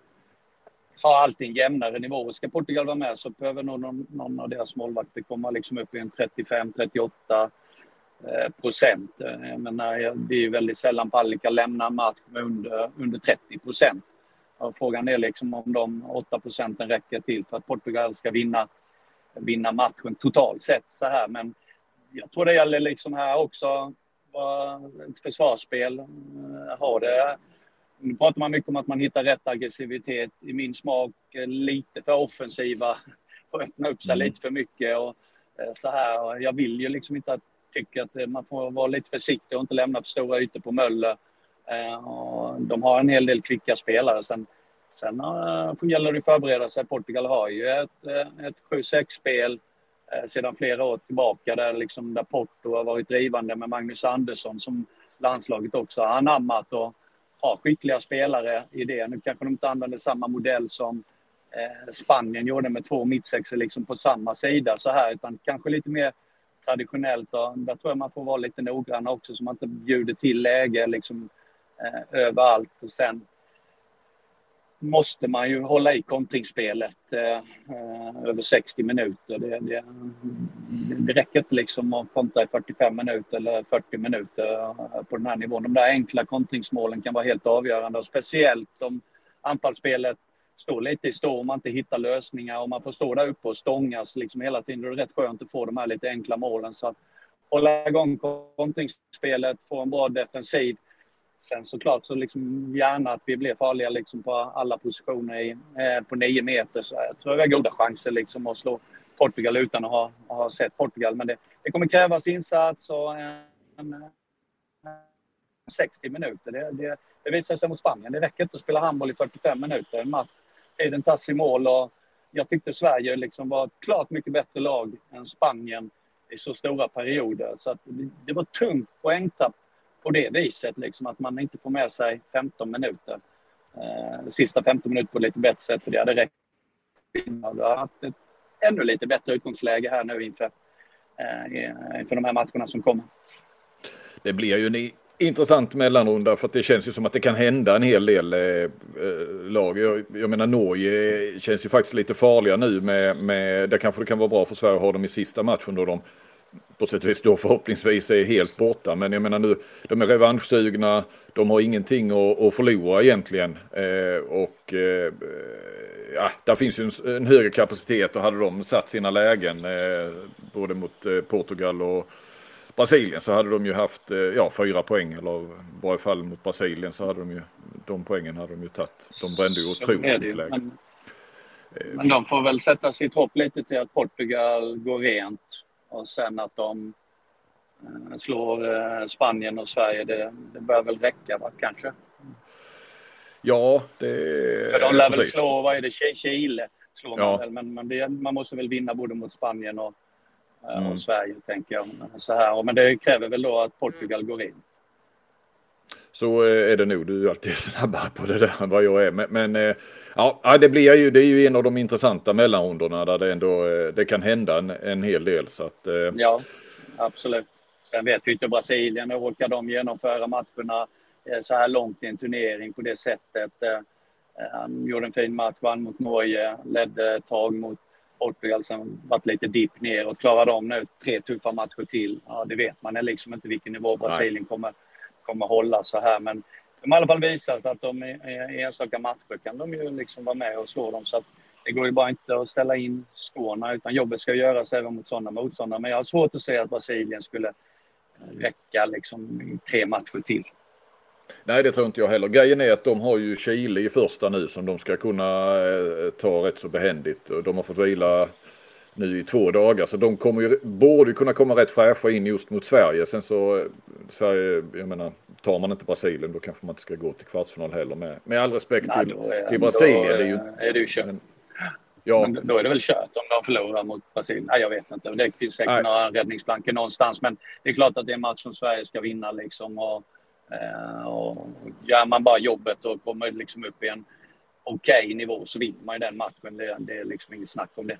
Speaker 2: ha allting jämnare nivå. Ska Portugal vara med så behöver nog någon, någon av deras målvakter komma liksom upp i en trettiofem trettioåtta procent. Jag menar, det är ju väldigt sällan Palicka lämnar match med under, under trettio procent. Och frågan är liksom om de åtta procenten räcker till för att Portugal ska vinna, vinna matchen totalt sett så här. Men jag tror det gäller liksom här också ett försvarsspel. Har det. Nu pratar man mycket om att man hittar rätt aggressivitet. I min smak lite för offensiva och öppna upp sig mm. lite för mycket och så här. Jag vill ju liksom inte att tycker att man får vara lite försiktig och inte lämna för stora ytor på Möller. Eh, och de har en hel del kvicka spelare. Sen, sen eh, gäller det att förbereda sig. Portugal har ju ett, ett sju sex-spel eh, sedan flera år tillbaka där, liksom, där Porto har varit drivande med Magnus Andersson som landslaget också har anammat och har skickliga spelare i det. Nu kanske de inte använder samma modell som eh, Spanien gjorde med två mittsexer liksom på samma sida så här, utan kanske lite mer traditionellt och där tror jag man får vara lite noggrann också så man inte bjuder till läge liksom eh, överallt och sen måste man ju hålla i kontringsspelet eh, över sextio minuter. Det, det, det räcker inte liksom att kontra i fyrtiofem minuter eller fyrtio minuter på den här nivån. De där enkla kontringsmålen kan vara helt avgörande och speciellt om anfallsspelet står lite i stå om man inte hittar lösningar och man får stå där uppe och stångas liksom hela tiden. Det är rätt skönt att få de här lite enkla målen. Så att hålla igång kontringsspelet, få en bra defensiv. Sen såklart så liksom gärna att vi blir farliga liksom på alla positioner i, eh, på nio meter. Så jag tror vi har goda chanser liksom att slå Portugal utan att ha, att ha sett Portugal. Men det, det kommer krävas insats och en, en sextio minuter. Det, det, det visar sig mot Spanien. Det räcker inte att spela handboll i fyrtiofem minuter. En match, tiden tas i mål och jag tyckte Sverige liksom var ett klart mycket bättre lag än Spanien i så stora perioder. Så att det, det var tungt poängtapp på det viset liksom, att man inte får med sig femton minuter. Eh, sista femton minuter på lite bättre sätt, för det hade räckt vinna. Du har haft ett ännu lite bättre utgångsläge här nu inför, eh, inför de här matcherna som kommer.
Speaker 1: Det blir ju en intressant mellanrunda för att det känns ju som att det kan hända en hel del eh, lag. Jag, jag menar Norge känns ju faktiskt lite farliga nu med, med det kanske det kan vara bra för Sverige att ha dem i sista matchen då de på sätt och vis då förhoppningsvis är helt borta. Men jag menar nu, de är revanschsugna, de har ingenting att, att förlora egentligen. Eh, och eh, ja, där finns ju en, en högre kapacitet och hade de satt sina lägen eh, både mot eh, Portugal och Brasilien så hade de ju haft eh, ja, fyra poäng eller i varje fall mot Brasilien så hade de ju de poängen hade de ju tagit. De brände ju otroligt mycket läge.
Speaker 2: Men, men de får väl sätta sitt hopp lite till att Portugal går rent. Och sen att de eh, slår eh, Spanien och Sverige, det, det bör väl räcka va, kanske?
Speaker 1: Ja, det...
Speaker 2: För de lär väl slå, vad är det, Chile slår
Speaker 1: ja.
Speaker 2: man väl, men, men det, man måste väl vinna både mot Spanien och, eh,
Speaker 1: mm.
Speaker 2: och Sverige, tänker jag. Så här. Men det kräver väl då att Portugal går in.
Speaker 1: Så är det nog, du är alltid snabbare på det där än vad jag är. Men, men ja, det blir ju, det är ju en av de intressanta mellanrundorna där det ändå det kan hända en, en hel del. Så att,
Speaker 2: ja, absolut. Sen vet vi inte Brasilien, hur orkar de genomföra matcherna så här långt i en turnering på det sättet. Han gjorde en fin match, vann mot Norge, ledde ett tag mot Portugal som varit lite dipp ner och klarar de nu tre tuffa matcher till. Ja, det vet man är liksom inte vilken nivå Brasilien kommer kommer hålla så här, men de har i alla fall visat att de i enstaka matcher kan de ju liksom vara med och slå dem, så att det går ju bara inte att ställa in skorna utan jobbet ska göras även mot sådana motståndare, men jag har svårt att se att Brasilien skulle räcka liksom i tre matcher till.
Speaker 1: Nej, det tror inte jag heller. Grejen är att de har ju Chile i första nu som de ska kunna eh, ta rätt så behändigt och de har fått vila nu i två dagar. Så de kommer ju, borde kunna komma rätt fräscha in just mot Sverige. Sen så, Sverige, jag menar, tar man inte Brasilien då kanske man inte ska gå till kvartsfinal heller. Med, med all respekt Nej, till, är, till Brasilien.
Speaker 2: Då
Speaker 1: är, ju,
Speaker 2: är det ju kört. Men,
Speaker 1: ja.
Speaker 2: Men då är det väl kört om de förlorar mot Brasilien. Nej, jag vet inte. Det finns säkert Nej. några räddningsplankor någonstans. Men det är klart att det är en match som Sverige ska vinna. Liksom, och, och gör man bara jobbet och kommer liksom upp i en okej okay nivå så vinner man ju den matchen. Det, det är liksom inget snack om det.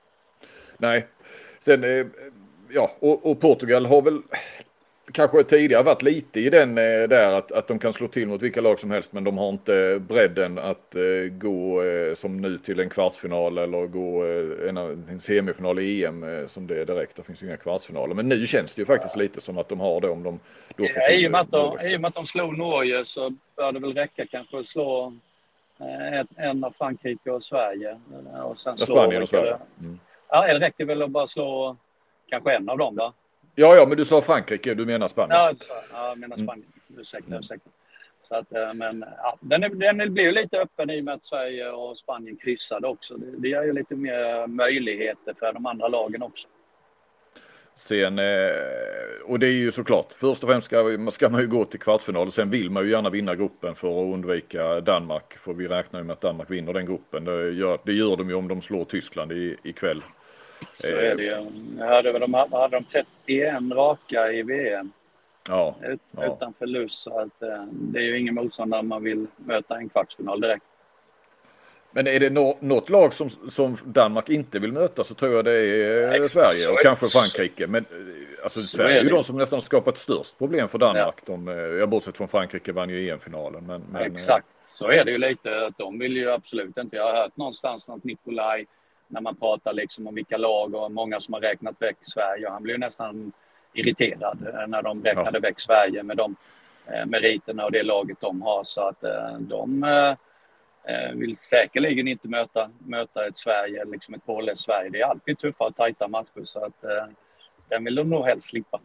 Speaker 1: Nej, sen ja, och, och Portugal har väl kanske tidigare varit lite i den där att, att de kan slå till mot vilka lag som helst men de har inte bredden att uh, gå uh, som nu till en kvartsfinal eller gå uh, en, en semifinal i E M uh, som det är direkt, det finns ju inga kvartsfinaler men nu känns det ju faktiskt ja. lite som att de har det om de då får
Speaker 2: till, I och med att de, i och med att de slog Norge så bör det väl räcka kanske att slå uh, ett, en av Frankrike och Sverige och sen
Speaker 1: ja,
Speaker 2: slå
Speaker 1: Spanien och Sverige. Mm.
Speaker 2: Ja, det räcker väl att bara slå kanske en av dem då.
Speaker 1: Ja, ja, men du sa Frankrike, du menar Spanien.
Speaker 2: Ja, jag menar Spanien. Mm. Ursäkta, ursäkta. Så att, men ja, den, är, den blir ju lite öppen i och med att Sverige och Spanien kryssade också. Det, det ger ju lite mer möjligheter för de andra lagen också.
Speaker 1: Sen, och det är ju såklart, först och främst ska, ska man ju gå till kvartsfinal och sen vill man ju gärna vinna gruppen för att undvika Danmark. För vi räknar ju med att Danmark vinner den gruppen. Det gör, det gör de ju om de slår Tyskland i, ikväll.
Speaker 2: Så är det ju. Jag hade, väl, de hade de trettioen raka i V M.
Speaker 1: Ja,
Speaker 2: Ut,
Speaker 1: ja.
Speaker 2: Utan förlust. Så att, det är ju ingen motståndare man vill möta en kvartsfinal direkt.
Speaker 1: Men är det no- något lag som, som Danmark inte vill möta så tror jag det är ja, Sverige och är, kanske Frankrike. Men alltså, Sverige är ju de som nästan skapat störst problem för Danmark. Ja. De, jag bortsett från Frankrike vann ju E M-finalen. Men, men,
Speaker 2: Exakt, så är det ju lite. Att de vill ju absolut inte. Jag har hört någonstans något Nikolaj när man pratar liksom om vilka lag och många som har räknat väck Sverige. Han blev ju nästan irriterad när de räknade ja. väck Sverige med de eh, meriterna och det laget de har. Så att eh, de eh, vill säkerligen inte möta, möta ett Sverige, liksom ett påläst Sverige. Det är alltid tuffa och tajta matcher så att eh, den vill de nog helst slippa.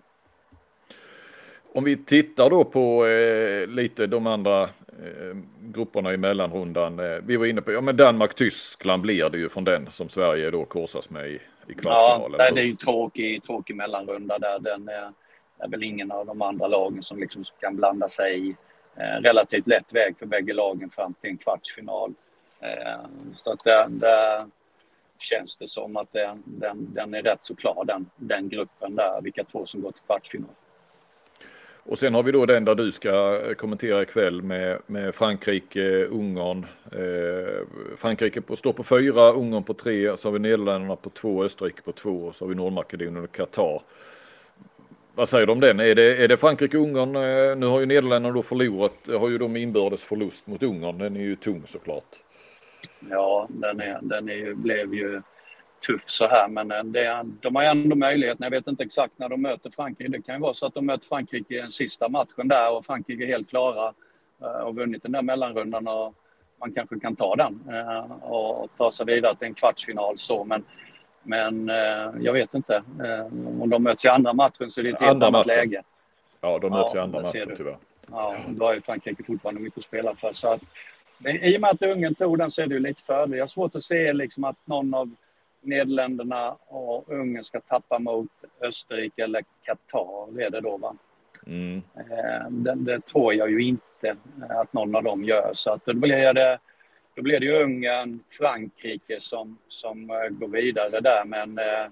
Speaker 1: Om vi tittar då på eh, lite de andra eh, grupperna i mellanrundan. Eh, vi var inne på, ja men Danmark-Tyskland blir det ju från den som Sverige då korsas med i, i kvartsfinalen.
Speaker 2: Ja, det är ju tråkig, tråkig mellanrunda där. Den är, är väl ingen av de andra lagen som liksom kan blanda sig i. Eh, relativt lätt väg för bägge lagen fram till en kvartsfinal. Eh, så att det, det känns det som att det, den, den är rätt så klar, den, den gruppen där, vilka två som går till kvartsfinal.
Speaker 1: Och sen har vi då den där du ska kommentera ikväll med, med Frankrike, Ungern. Eh, Frankrike på, står på fyra, Ungern på tre, så har vi Nederländerna på två, Österrike på två, och så har vi Nordmakedonien och Qatar. Vad säger du om den? Är det, är det Frankrike och Ungern? Eh, nu har ju Nederländerna då förlorat, har ju de inbördes förlust mot Ungern. Den är ju tung såklart.
Speaker 2: Ja, den, är, den är, blev ju tuff så här, men det, de har ändå möjligheten. Jag vet inte exakt när de möter Frankrike. Det kan ju vara så att de möter Frankrike i den sista matchen där och Frankrike är helt klara och vunnit den där mellanrundan och man kanske kan ta den och ta sig vidare till en kvartsfinal så, men, men jag vet inte. Om de möts i andra matchen så är det ett helt
Speaker 1: andra
Speaker 2: annat
Speaker 1: matchen.
Speaker 2: Läge.
Speaker 1: Ja, de möts
Speaker 2: ja,
Speaker 1: i andra matchen tyvärr.
Speaker 2: Ja, då har ju Frankrike fortfarande mycket att spela för. Så att, i och med att Ungern tog den så är det ju lite fördel. Jag har svårt att se liksom att någon av Nederländerna och Ungern ska tappa mot Österrike eller Qatar, är det då va?
Speaker 1: Mm.
Speaker 2: Det, det tror jag ju inte att någon av dem gör. Så att då blir det, då blir det ju Ungern, Frankrike som, som går vidare där. Men eh,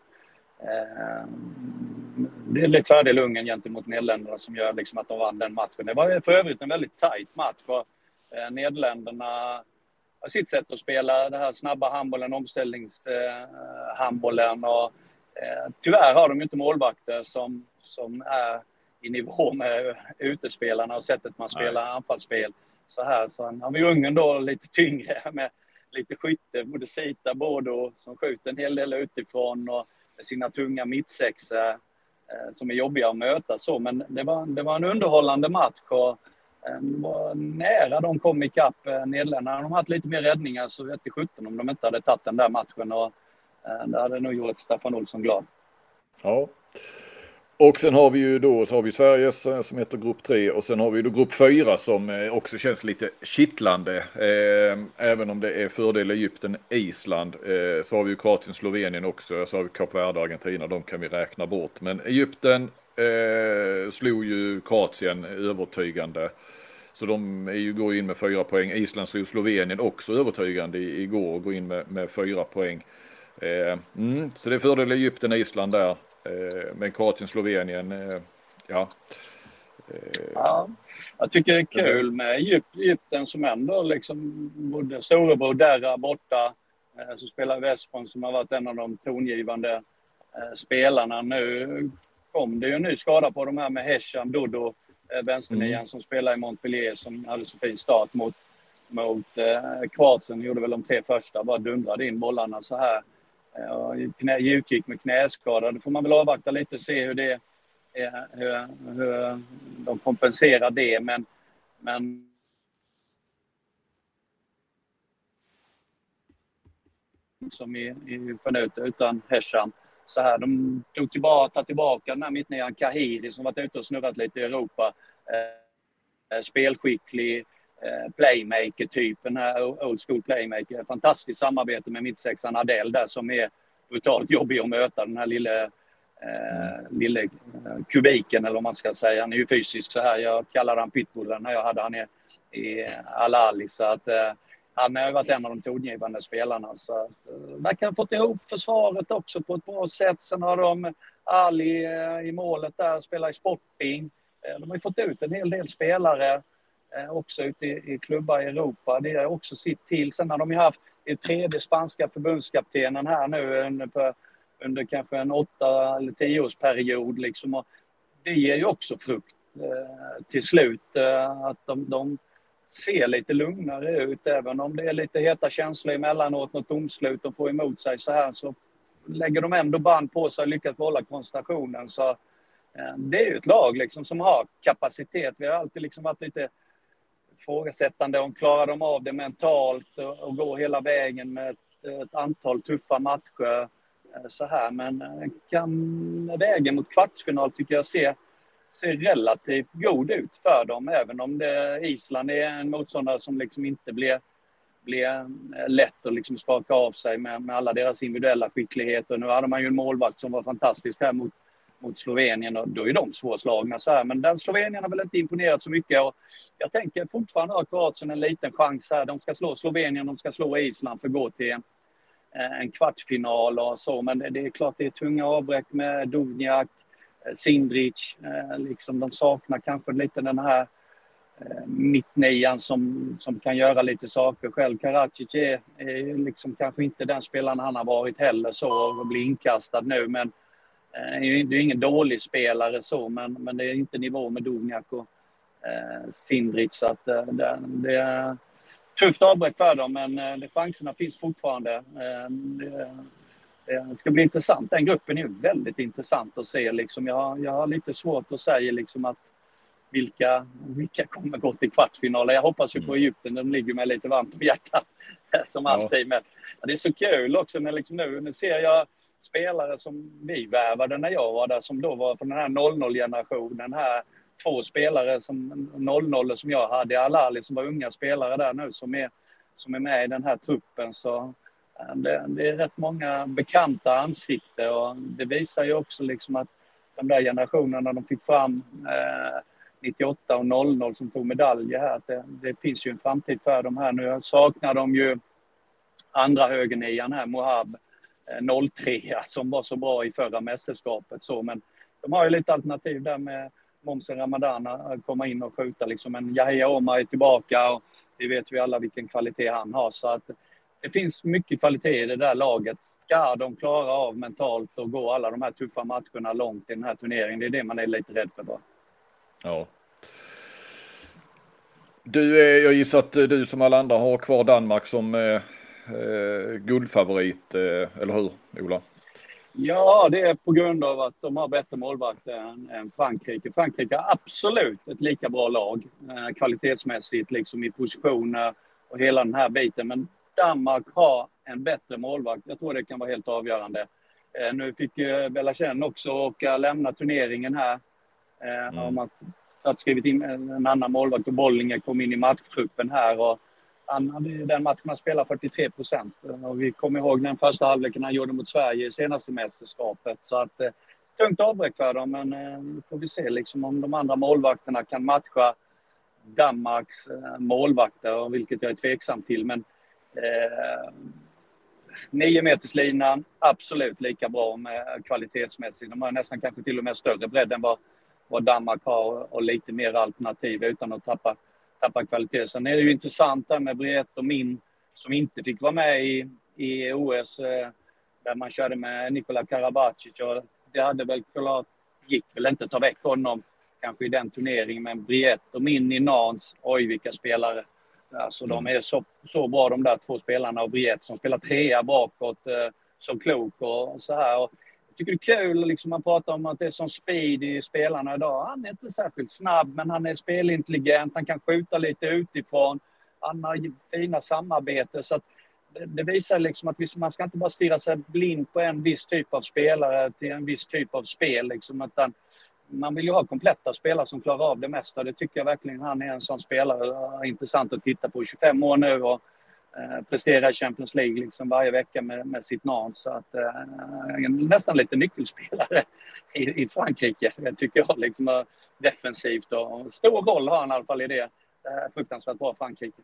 Speaker 2: det är lite fördel Ungern gentemot Nederländerna som gör liksom att de vann den matchen. Det var för övrigt en väldigt tajt match för eh, Nederländerna. Sitt sätt att spela det här snabba handbollen, omställningshandbollen och eh, tyvärr har de inte målvakter som, som är i nivå med utespelarna och sättet man spelar Nej. anfallsspel. Så här, så har vi Ungern då lite tyngre med lite skytte, både Sita, Bodo som skjuter en hel del utifrån och sina tunga mittsexor eh, som är jobbiga att möta så, men det var, det var en underhållande match och var nära de kom i kapp Nederländerna. De har haft lite mer räddningar så vet jag sjutton om de inte hade tagit den där matchen och eh, det hade nog gjort Staffan Olsson glad.
Speaker 1: Ja. Och sen har vi ju då så har vi Sveriges som heter grupp tre och sen har vi då grupp fyra som också känns lite kittlande. Eh, även om det är fördel Egypten, Island eh, så har vi ju Kroatien, Slovenien också. Så har vi Kap Verde, Argentina, de kan vi räkna bort. Men Egypten eh, slog ju Kroatien övertygande. Så de är ju, går in med fyra poäng. Island slog Slovenien också övertygande igår och går in med, med fyra poäng. Eh, mm, så det är fördel Egypten, Island där. Eh, men Kroatien, Slovenien, eh, ja.
Speaker 2: Eh, ja. Jag tycker det är kul med Egypt, Egypten som ändå liksom både storebror Derra borta. Eh, så spelar Westbrom som har varit en av de tongivande eh, spelarna. Nu kom det ju en ny skada på de här med Hesham, Dodo. Vänsternian mm. som spelar i Montpellier som hade så fin start mot, mot eh, Kroatien. Gjorde väl de tre första, bara dundrade in bollarna så här. Eh, knä, djupgick med knäskada. Då får man väl avvakta lite och se hur, det, eh, hur, hur de kompenserar det. Men, men som i, i förnut utan Hesham. Så här, de tog tillbaka, tog tillbaka den här mittnian Kahiri som varit ute och snurrat lite i Europa. Eh, spelskicklig eh, playmaker typ, den här old school playmaker. Fantastiskt samarbete med mittsexan Adel där som är brutalt jobbig att möta. Den här lilla, eh, lilla kubiken eller vad man ska säga. Han är ju fysisk så här. Jag kallar han pitbullen när jag hade han i, i Al-Ali. Så att eh, han har varit en av de tongivande spelarna. Så att, man kan ha fått ihop försvaret också på ett bra sätt. Sen har de Ali i målet där, spelar i Sporting. De har ju fått ut en hel del spelare också ute i, i klubbar i Europa. Det är också sitt till. Sen har de ju haft det tredje spanska förbundskaptenen här nu under, på, under kanske en åtta eller tioårsperiod. Liksom. Och det ger ju också frukt eh, till slut. Eh, att de... de ser lite lugnare ut, även om det är lite heta känslor emellanåt, något domslut och får emot sig så här, så lägger de ändå band på sig och lyckas behålla koncentrationen. Så eh, det är ju ett lag liksom som har kapacitet. Vi har alltid liksom varit lite frågesättande om klarar de av det mentalt och, och går hela vägen med ett, ett antal tuffa matcher eh, så här, men eh, kan vägen mot kvartsfinal tycker jag ser ser relativt god ut för dem, även om det, Island är en motståndare som liksom inte blir, blir lätt att liksom skaka av sig med, med alla deras individuella skickligheter. Nu hade man ju en målvakt som var fantastisk här mot, mot Slovenien och då är de svårslagna så här. Men den Slovenien har väl inte imponerat så mycket och jag tänker fortfarande ha Kroatien en liten chans här. De ska slå Slovenien, de ska slå Island för att gå till en, en kvartsfinal och så, men det, det är klart det är tunga avbräck med Duvnjak. Sindrich, eh, liksom de saknar kanske lite den här eh, mittnian som, som kan göra lite saker själv. Karacic är, är liksom kanske inte den spelaren han har varit heller så och blir inkastad nu, men eh, det är ingen dålig spelare så, men, men det är inte nivå med Duvnjak och eh, Sindrich, så att eh, det, det är tufft avbräck för dem, men eh, det, chanserna finns fortfarande. Eh, det, Det ska bli intressant. Den gruppen är ju väldigt intressant att se. Liksom. Jag, har, jag har lite svårt att säga liksom, att vilka, vilka kommer gå till kvartsfinaler. Jag hoppas ju på Egypten. De ligger med lite varmt om hjärtat som
Speaker 1: Ja.
Speaker 2: alltid. Men det är så kul också när liksom nu, nu ser jag spelare som vi värvade när jag var där, som då var från den här noll noll-generationen. Här, två spelare som noll noll som jag hade, Al-Ali som var unga spelare där nu som är, som är med i den här truppen. Så Det, det är rätt många bekanta ansikten och det visar ju också liksom att de där generationerna de fick fram eh, nittioåtta och noll noll som tog medaljer här, att det, det finns ju en framtid för dem här. Nu saknar de ju andra högernian här, Mohab eh, noll tre som var så bra i förra mästerskapet så, men de har ju lite alternativ där med Momsen Ramadan att komma in och skjuta liksom. En Yahya Omar är tillbaka och det vet vi alla vilken kvalitet han har, så att det finns mycket kvalitet i det där laget. Ska de klara av mentalt och gå alla de här tuffa matcherna långt i den här turneringen? Det är det man är lite rädd för bara.
Speaker 1: Ja. Du, jag gissar att du som alla andra har kvar Danmark som eh, guldfavorit, eh, eller hur, Ola?
Speaker 2: Ja, det är på grund av att de har bättre målvakter än, än Frankrike. Frankrike har absolut ett lika bra lag eh, kvalitetsmässigt liksom i positioner och hela den här biten, men Danmark har en bättre målvakt. Jag tror det kan vara helt avgörande. Eh, nu fick eh, Belachen också åka lämna turneringen här. Eh, mm. Om att, att skrivit in en annan målvakt och Bollinger kom in i matchtruppen här. Och han hade den matchen han spelade fyrtiotre procent. Och vi kommer ihåg den första halvleken han gjorde mot Sverige i senaste mästerskapet. Så att eh, tungt avbräck för dem. Men eh, får vi se liksom om de andra målvakterna kan matcha Danmarks eh, målvakter. Och vilket jag är tveksam till. Men Eh, nio meterslinan absolut lika bra med kvalitetsmässigt. De har nästan kanske till och med större bredd än vad, vad Danmark har och lite mer alternativ utan att tappa, tappa kvalitet. Sen är det ju intressant där med Briett och Min som inte fick vara med i, i O S eh, där man körde med Nikola Karabatic, och det hade väl klart, gick väl inte att ta väck honom kanske i den turneringen, men Briett och Min i Nans, oj vilka spelare. Alltså de är så, så bra de där två spelarna, och Briett som spelar trea bakåt eh, så klok och så här. Och jag tycker det är kul liksom, man pratar om att det är som speed i spelarna idag. Han är inte särskilt snabb, men han är spelintelligent, han kan skjuta lite utifrån, han har fina samarbete, så att det, det visar liksom att vi, man ska inte bara stirra sig blind på en viss typ av spelare till en viss typ av spel liksom, utan man vill ju ha kompletta spelare som klarar av det mesta. Det tycker jag verkligen han är en sån spelare. Intressant att titta på. tjugofem år nu och eh, presterar i Champions League liksom varje vecka med, med sitt namn. Så att eh, nästan lite nyckelspelare i, i Frankrike. Jag tycker jag liksom defensivt och stor roll har han i alla fall i det. Eh, fruktansvärt bra Frankrike.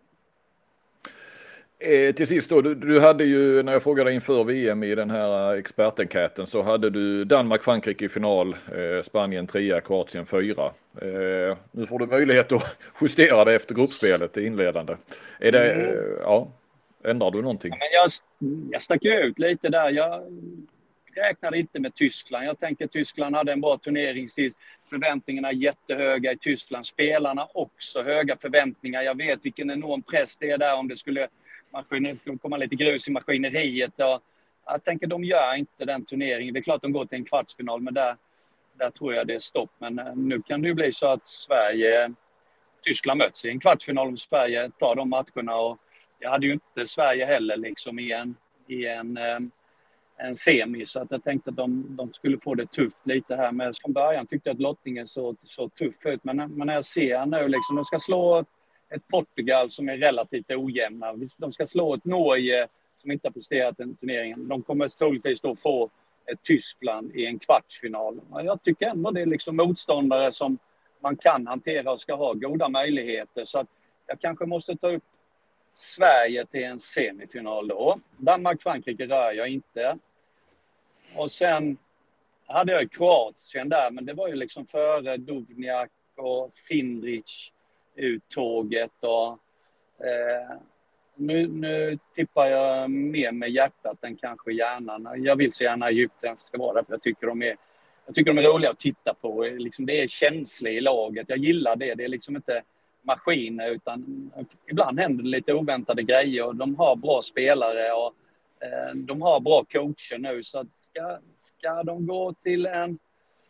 Speaker 1: Eh, till sist då, du, du hade ju, när jag frågade inför V M i den här expertenkäten, så hade du Danmark-Frankrike i final, eh, Spanien trea, Kroatien fyra. Eh, nu får du möjlighet att justera det efter gruppspelet, det inledande. Är det, mm. eh, ja, ändrar du någonting?
Speaker 2: Ja, men jag, jag stack ut lite där. Jag räknade inte med Tyskland. Jag tänker att Tyskland hade en bra turnering sist. Förväntningarna är jättehöga i Tyskland. Spelarna också höga förväntningar. Jag vet vilken enorm press det är där om det skulle, maskineriet skulle komma lite grus i maskineriet. Och jag tänker de gör inte den turneringen. Det är klart de går till en kvartsfinal, men där, där tror jag det är stopp. Men nu kan det ju bli så att Sverige, Tyskland möts i en kvartsfinal om Sverige tar de matcherna. Och jag hade ju inte Sverige heller liksom i en, i en en semi, så att jag tänkte att de, de skulle få det tufft lite här. Men från början tyckte jag att lottningen så, så tuff ut. Men, men när jag ser nu, liksom, de ska slå ett, ett Portugal som är relativt ojämna. De ska slå ett Norge som inte har presterat den turneringen. De kommer troligtvis då få ett Tyskland i en kvartsfinal. Jag tycker ändå det är liksom motståndare som man kan hantera och ska ha goda möjligheter. Så att jag kanske måste ta upp Sverige till en semifinal då. Danmark-Frankrike rör jag inte. Och sen hade jag i Kroatien där, men det var ju liksom före Dubnjak och Sindric uttåget. Och, eh, nu, nu tippar jag mer med hjärtat än kanske hjärnan. Jag vill så gärna Egypten ska vara där, för jag tycker de är, jag tycker de är roliga att titta på. Liksom det är känsla i laget, jag gillar det. Det är liksom inte maskiner, utan ibland händer det lite oväntade grejer. Och de har bra spelare och eh, de har bra coacher nu. Så att ska, ska de gå till en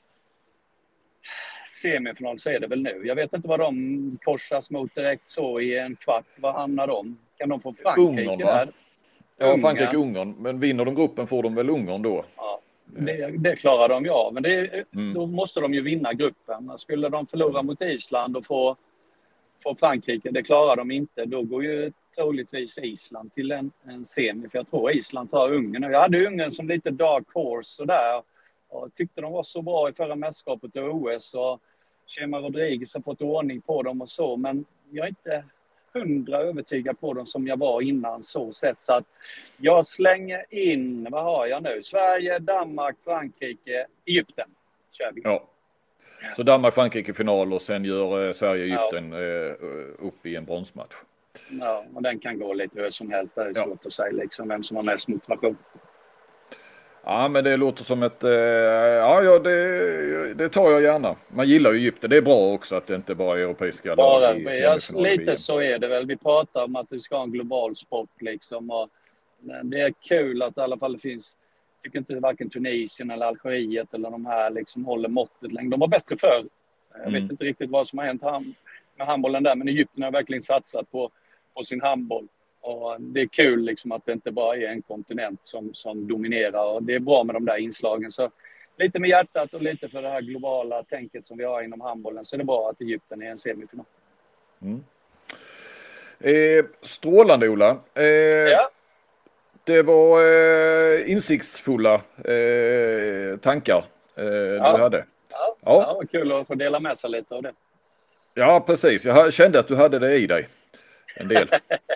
Speaker 2: semifinal så är det väl nu. Jag vet inte vad de korsas mot direkt så i en kvart. Vad hamnar de? Kan de få Frankrike
Speaker 1: Ungern, va?
Speaker 2: där?
Speaker 1: Ja, Frankrike-Ungern. Men vinner de gruppen får de väl Ungern då?
Speaker 2: Ja, det, det klarar de ja. Men det,
Speaker 1: Mm.
Speaker 2: då måste de ju vinna gruppen. Skulle de förlora mot Island och få, få Frankrike, det klarar de inte. Då går ju troligtvis Island till en, en semi. För jag tror Island tar Ungern. Jag hade Ungern som lite dark horse sådär. Och tyckte de var så bra i förra mästerskapet och O S. Och Chema Rodriguez har fått ordning på dem och så. Men jag är inte hundra övertygad på dem som jag var innan så sett. Så att jag slänger in, vad har jag nu? Sverige, Danmark, Frankrike, Egypten. Kör vi.
Speaker 1: Ja. Så Danmark-Frankrike final och sen gör eh, Sverige-Egypten ja. eh, upp i en bronsmatch.
Speaker 2: Ja, och den kan gå lite hur som helst. Det är
Speaker 1: ja.
Speaker 2: svårt att säga liksom vem som har mest motivation.
Speaker 1: Ja, men det låter som ett... Eh, ja, ja det, det tar jag gärna. Man gillar ju Egypten. Det är bra också att det inte bara är europeiska
Speaker 2: bara,
Speaker 1: lag i
Speaker 2: ja, lite så är det väl. Vi pratar om att vi ska ha en global sport liksom. Och det är kul att i alla fall det finns... Jag tycker inte varken Tunisien eller Algeriet eller de här liksom håller måttet längre. De var bättre förr. Jag vet mm. inte riktigt vad som har hänt med handbollen där. Men Egypten har verkligen satsat på, på sin handboll. Och det är kul liksom att det inte bara är en kontinent som, som dominerar. Och det är bra med de där inslagen. Så lite med hjärtat och lite för det här globala tänket som vi har inom handbollen. Så är det bra att Egypten är en semifinal.
Speaker 1: Mm. Eh, strålande, Ola. Eh, ja. Det var eh, insiktsfulla eh, tankar eh,
Speaker 2: ja.
Speaker 1: du hade.
Speaker 2: Ja. Ja. Ja, vad kul att få dela med sig lite av det.
Speaker 1: Ja, precis. Jag kände att du hade det i dig. En del.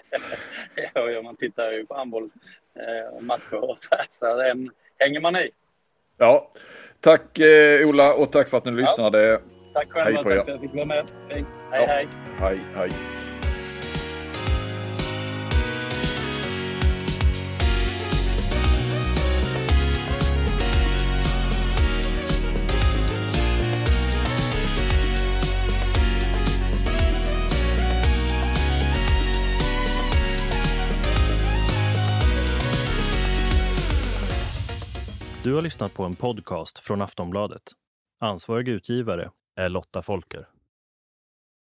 Speaker 2: Ja, man tittar ju på handboll och matcher och så här. Så den hänger man i.
Speaker 1: Ja. Tack eh, Ola och tack för att ni ja. lyssnade.
Speaker 2: Tack själva. Tack för att jag fick vara med. Hej, ja. hej.
Speaker 1: Hej, hej.
Speaker 3: Du har lyssnat på en podcast från Aftonbladet. Ansvarig utgivare är Lotta Folker.